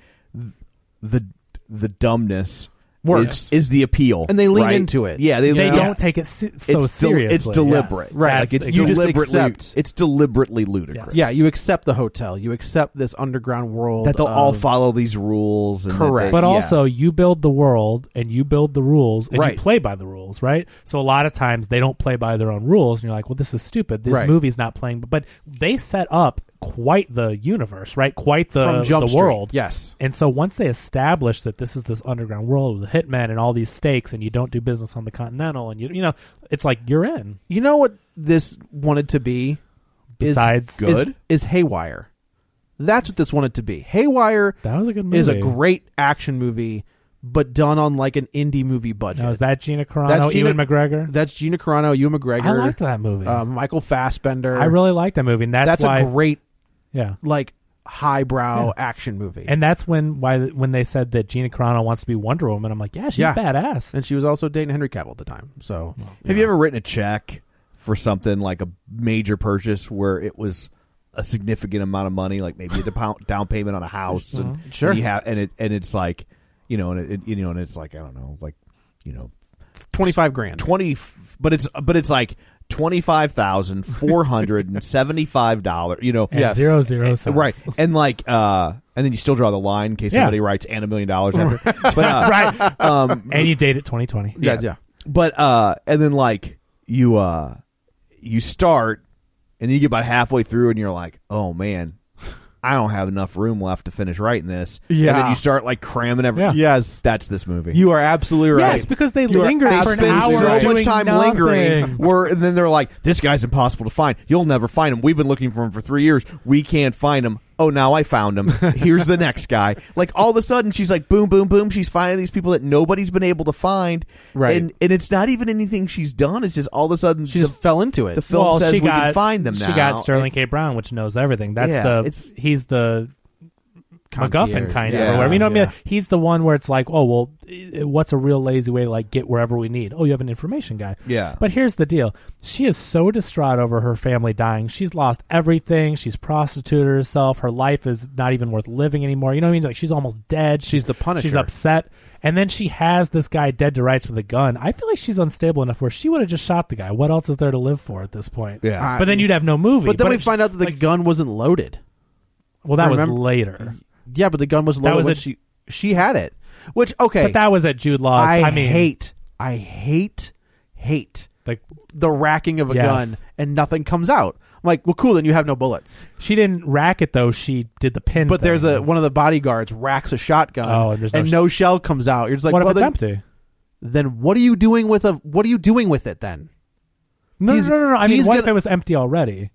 the the dumbness Works. is, is the appeal, And they lean right? into it. Yeah, they, They lean- don't take it se- so it's del- seriously. it's deliberate, Yes. right? That's Like it's the- You just deliberately accept- it's deliberately ludicrous. Yeah, you accept the hotel. You accept this underground world that they'll all of- follow these rules. And that Correct. they- But yeah. also, you build the world and you build the rules and Right. you play by the rules, right? So a lot of times they don't play by their own rules, and you're like, "Well, this is stupid. This Right. movie's not playing." But they set up quite the universe, right? Quite the from Jump the Street. world. Yes, And so once they establish that this is this underground world with hitmen and all these stakes, and you don't do business on the Continental, and you you know, it's like you're in. you know what this wanted to be. Besides, is, Good? is, is Haywire. That's what this wanted to be. Haywire that was a good movie. is a great action movie, but done on like an indie movie budget. Now, is that Gina Carano, That's Gina- Ewan McGregor? That's Gina Carano, Ewan McGregor. I liked that movie. Uh, Michael Fassbender. I really liked that movie, and that's, That's why. a great yeah. like highbrow Yeah. action movie. And that's when why when they said that Gina Carano wants to be Wonder Woman, I'm like, yeah, she's Yeah. badass. And she was also dating Henry Cavill at the time. So Have you ever written a check for something like a major purchase where it was a significant amount of money, like maybe a down down payment on a house, and, Sure. and you have, and it and it's like, you know, and it, you know, and it's like I don't know, like you know, twenty-five grand. twenty, but it's but it's like twenty five thousand four hundred and seventy five dollars, you know, And Yes. zero zero cents. right, and like, uh, and then you still draw the line in case Yeah. somebody writes and a million dollars after, but uh, right. um, And you date it twenty twenty. Yeah, yeah. But uh, and then like you uh, you start, and then you get about halfway through, and you're like, oh man, I don't have enough room left to finish writing this. Yeah. And then you start like cramming every. Yeah. Yes. That's this movie. You are absolutely right. Yes, because they You are lingered for an absolutely hour so right. doing much time nothing. lingering. Where and then they're like, "This guy's impossible to find. You'll never find him. We've been looking for him for three years. We can't find him. Oh, now I found him. Here's the next guy." Like all of a sudden, she's like, boom, boom, boom. She's finding these people that nobody's been able to find. Right. And and it's not even anything she's done. It's just all of a sudden She just fell into it. the film Well, says she we got, can find them now. She got Sterling It's- K. Brown, which knows everything. That's Yeah, the it's- he's the MacGuffin kind of, Yeah, or whatever. You know what yeah. I mean? He's the one where it's like, oh well, what's a real lazy way to like get wherever we need? Oh, you have an information guy. Yeah. But here's the deal: she is so distraught over her family dying. She's lost everything. She's prostituted herself. Her life is not even worth living anymore. You know what I mean? Like she's almost dead. She's the Punisher. She's upset. And then she has this guy dead to rights with a gun. I feel like she's unstable enough where she would have just shot the guy. What else is there to live for at this point? Yeah. But then you'd have no movie. But then we if- find out that the like- gun wasn't loaded. Well, that Remember- was later. Yeah, but the gun was That loaded was when a- she she had it. Which okay, But that was at Jude Law's. I, I, mean, hate, I hate, hate like the racking of a Yes. gun and nothing comes out. I'm like, well, cool, then you have no bullets. she didn't rack it though. She did the pin. But thing. there's a one of the bodyguards racks a shotgun, Oh, and there's no sh- no shell comes out. You're just like, What if well, it's then, empty? then what are you doing with a? What are you doing with it then? No, He's- no, no, no. I mean, he's what if gonna- it was empty already?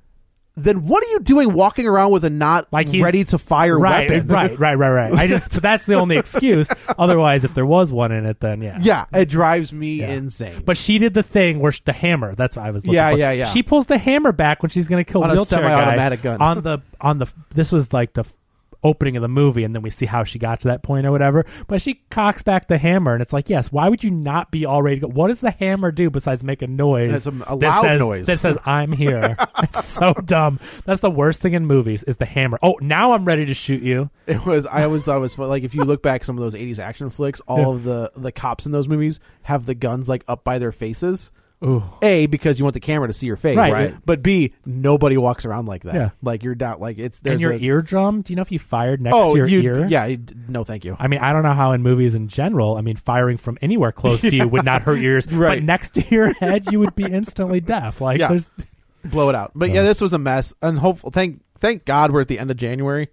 Then what are you doing walking around with a not Like he's ready to fire right, weapon? right, right, right, right. I just but that's the only excuse. Otherwise, if there was one in it, then yeah, Yeah, it drives me Yeah. insane. But she did the thing where sh- the hammer. That's what I was looking Yeah, for. yeah, yeah. She pulls the hammer back when she's going to kill On a wheelchair semi-automatic guy gun. on the on the. This was like the opening of the movie, and then we see how she got to that point or whatever. But she cocks back the hammer, and it's like, yes, why would you not be all ready to go? What does the hammer do besides make a noise? It's a- a that loud says, noise. that says I'm here. It's so dumb. That's the worst thing in movies is the hammer. Oh, now I'm ready to shoot you. It was. I always thought it was fun. Like if you look back at some of those eighties action flicks, all Yeah. of the the cops in those movies have the guns like up by their faces. Ooh. A, because you want the camera to see your face, Right. Right. But B, nobody walks around like that. Yeah. Like you're down. Like it's And there's your a, eardrum. Do you know if you fired next Oh, to your you, ear? yeah. you- No, thank you. I mean, I don't know how in movies in general, I mean, firing from anywhere close to you would not hurt your ears, Right. but next to your head, you would be instantly deaf. Like, Yeah. there's, Blow it out. But yeah, this was a mess. And hopeful. Thank thank God we're at the end of January.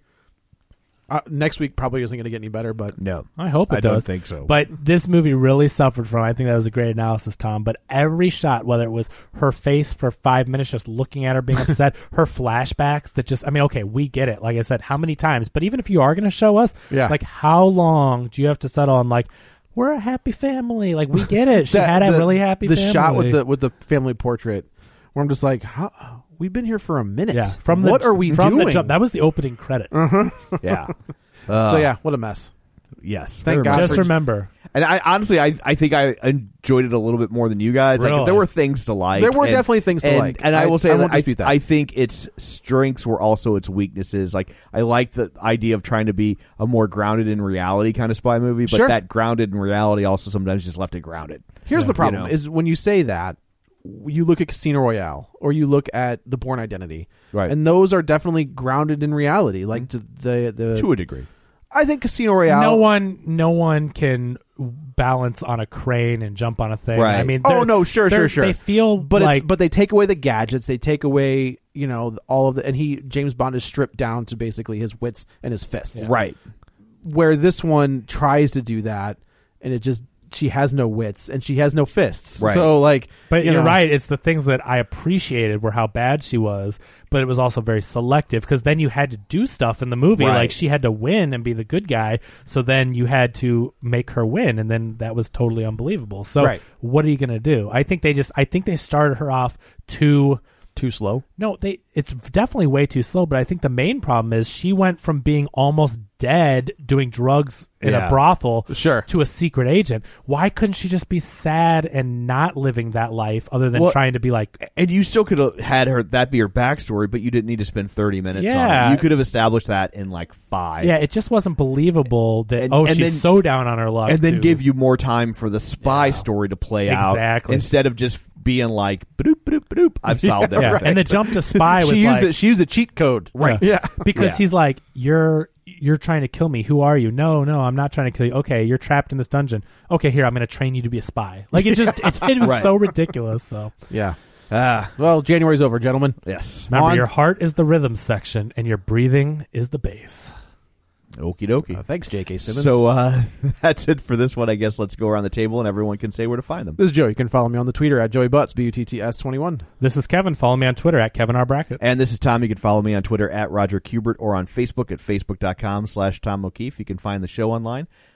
Uh, next week probably isn't going to get any better, but No. I hope it I does. don't think so. But this movie really suffered from, I think that was a great analysis, Tom, but every shot, whether it was her face for five minutes just looking at her being upset, her flashbacks that just, I mean, okay, we get it. Like I said, how many times? But even if you are going to show us, Yeah. like how long do you have to settle on, like, we're a happy family. Like, we get it. She That- had a the- really happy the family. shot with the with the family portrait where I'm just like, how, we've been here for a minute. Yeah, from what the, are we from doing? The jump, that was the opening credits. Yeah. so yeah, what a mess. Yes. Thank very God much. Just for- remember, And I honestly, I, I think I enjoyed it a little bit more than you guys. Like Really? there were things to like. There were and- definitely things to and- like. And I, I- will say I that, won't I, dispute that. I think its strengths were also its weaknesses. Like I like the idea of trying to be a more grounded in reality kind of spy movie, but Sure. that grounded in reality also sometimes just left it grounded. Here's Yeah. the problem: You know? is when you say that, you look at Casino Royale or you look at The Bourne Identity, Right. and those are definitely grounded in reality. Like the the, the To a degree. I think Casino Royale. no one, no one can balance on a crane and jump on a thing. Right. I mean, Oh they're- no, sure, they're- sure, sure. They feel, but like, it's, but they take away the gadgets. They take away, you know, all of the. And he James Bond is stripped down to basically his wits and his fists. Right. Where this one tries to do that, and it just she has no wits and she has no fists. Right. So like, But you you're know, right. It's the things that I appreciated were how bad she was, but it was also very selective because then you had to do stuff in the movie. Right. Like she had to win and be the good guy. So then you had to make her win. And then that was totally unbelievable. So Right. what are you going to do? I think they just, I think they started her off too. Too slow. No, they. It's definitely way too slow. But I think the main problem is she went from being almost dead doing drugs in Yeah. a brothel Sure. to a secret agent. Why couldn't she just be sad and not living that life, other than Well, trying to be like? And you still could have had her that be her backstory, but you didn't need to spend thirty minutes on Yeah. it. You could have established that in like five. Yeah, it just wasn't believable that And- oh and she's then- so down on her luck, and then to- give you more time for the spy story to play out. Exactly. Instead of just being like, bloop, bloop, bloop, I've solved yeah. everything. And the jump to spy was she used like, it. She used a cheat code. Right. Yeah. Because Yeah. he's like, you're you're trying to kill me. Who are you? No, no, I'm not trying to kill you. Okay, you're trapped in this dungeon. Okay, here, I'm going to train you to be a spy. Like it just it, it was Right. so ridiculous. So Yeah. Ah, Well, January's over, gentlemen. yes. remember, On- your heart is the rhythm section, and your breathing is the bass. Okie dokie. Uh, thanks, J K. Simmons. So uh, that's it for this one. I guess let's go around the table and everyone can say where to find them. this is Joe. You can follow me on the Twitter at Joey Butts, B U T T S twenty-one. This is Kevin. Follow me on Twitter at Kevin R. Brackett. And this is Tom. You can follow me on Twitter at Roger Kubert or on Facebook at facebook.com slash Tom O'Keefe. You can find the show online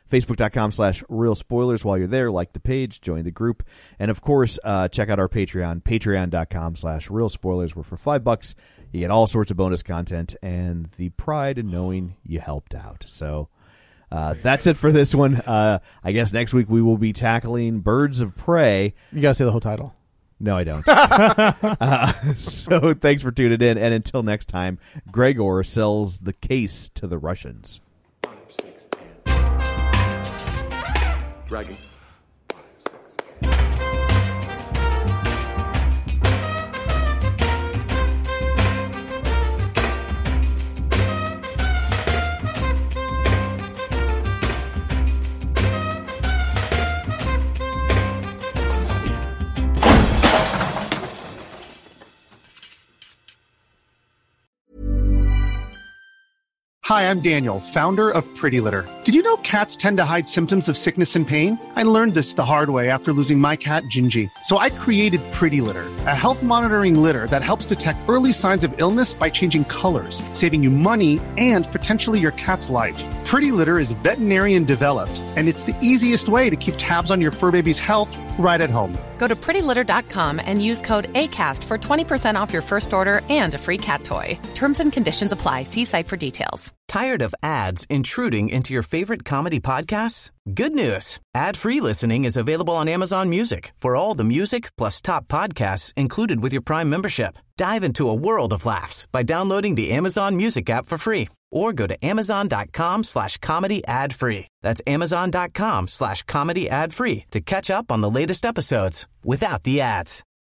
Facebook.com slash real spoilers. While you're there, like the page, join the group. And of course, uh, check out our Patreon, patreon.com slash real spoilers, where for five bucks, you get all sorts of bonus content and the pride in knowing you helped out. So uh, that's it for this one. Uh, I guess next week we will be tackling Birds of Prey. You got to say the whole title. No, I don't. uh, so thanks for tuning in. And until next time, Gregor sells the case to the Russians. Dragon. Hi, I'm Daniel, founder of Pretty Litter. Did you know cats tend to hide symptoms of sickness and pain? I learned this the hard way after losing my cat, Gingy. So I created Pretty Litter, a health monitoring litter that helps detect early signs of illness by changing colors, saving you money and potentially your cat's life. Pretty Litter is veterinarian developed, and it's the easiest way to keep tabs on your fur baby's health right at home. Go to pretty litter dot com and use code ACAST for twenty percent off your first order and a free cat toy. Terms and conditions apply. See site for details. Tired of ads intruding into your favorite comedy podcasts? Good news. Ad-free listening is available on Amazon Music for all the music plus top podcasts included with your Prime membership. Dive into a world of laughs by downloading the Amazon Music app for free or go to amazon.com slash comedy ad free. That's amazon.com slash comedy ad free to catch up on the latest episodes without the ads.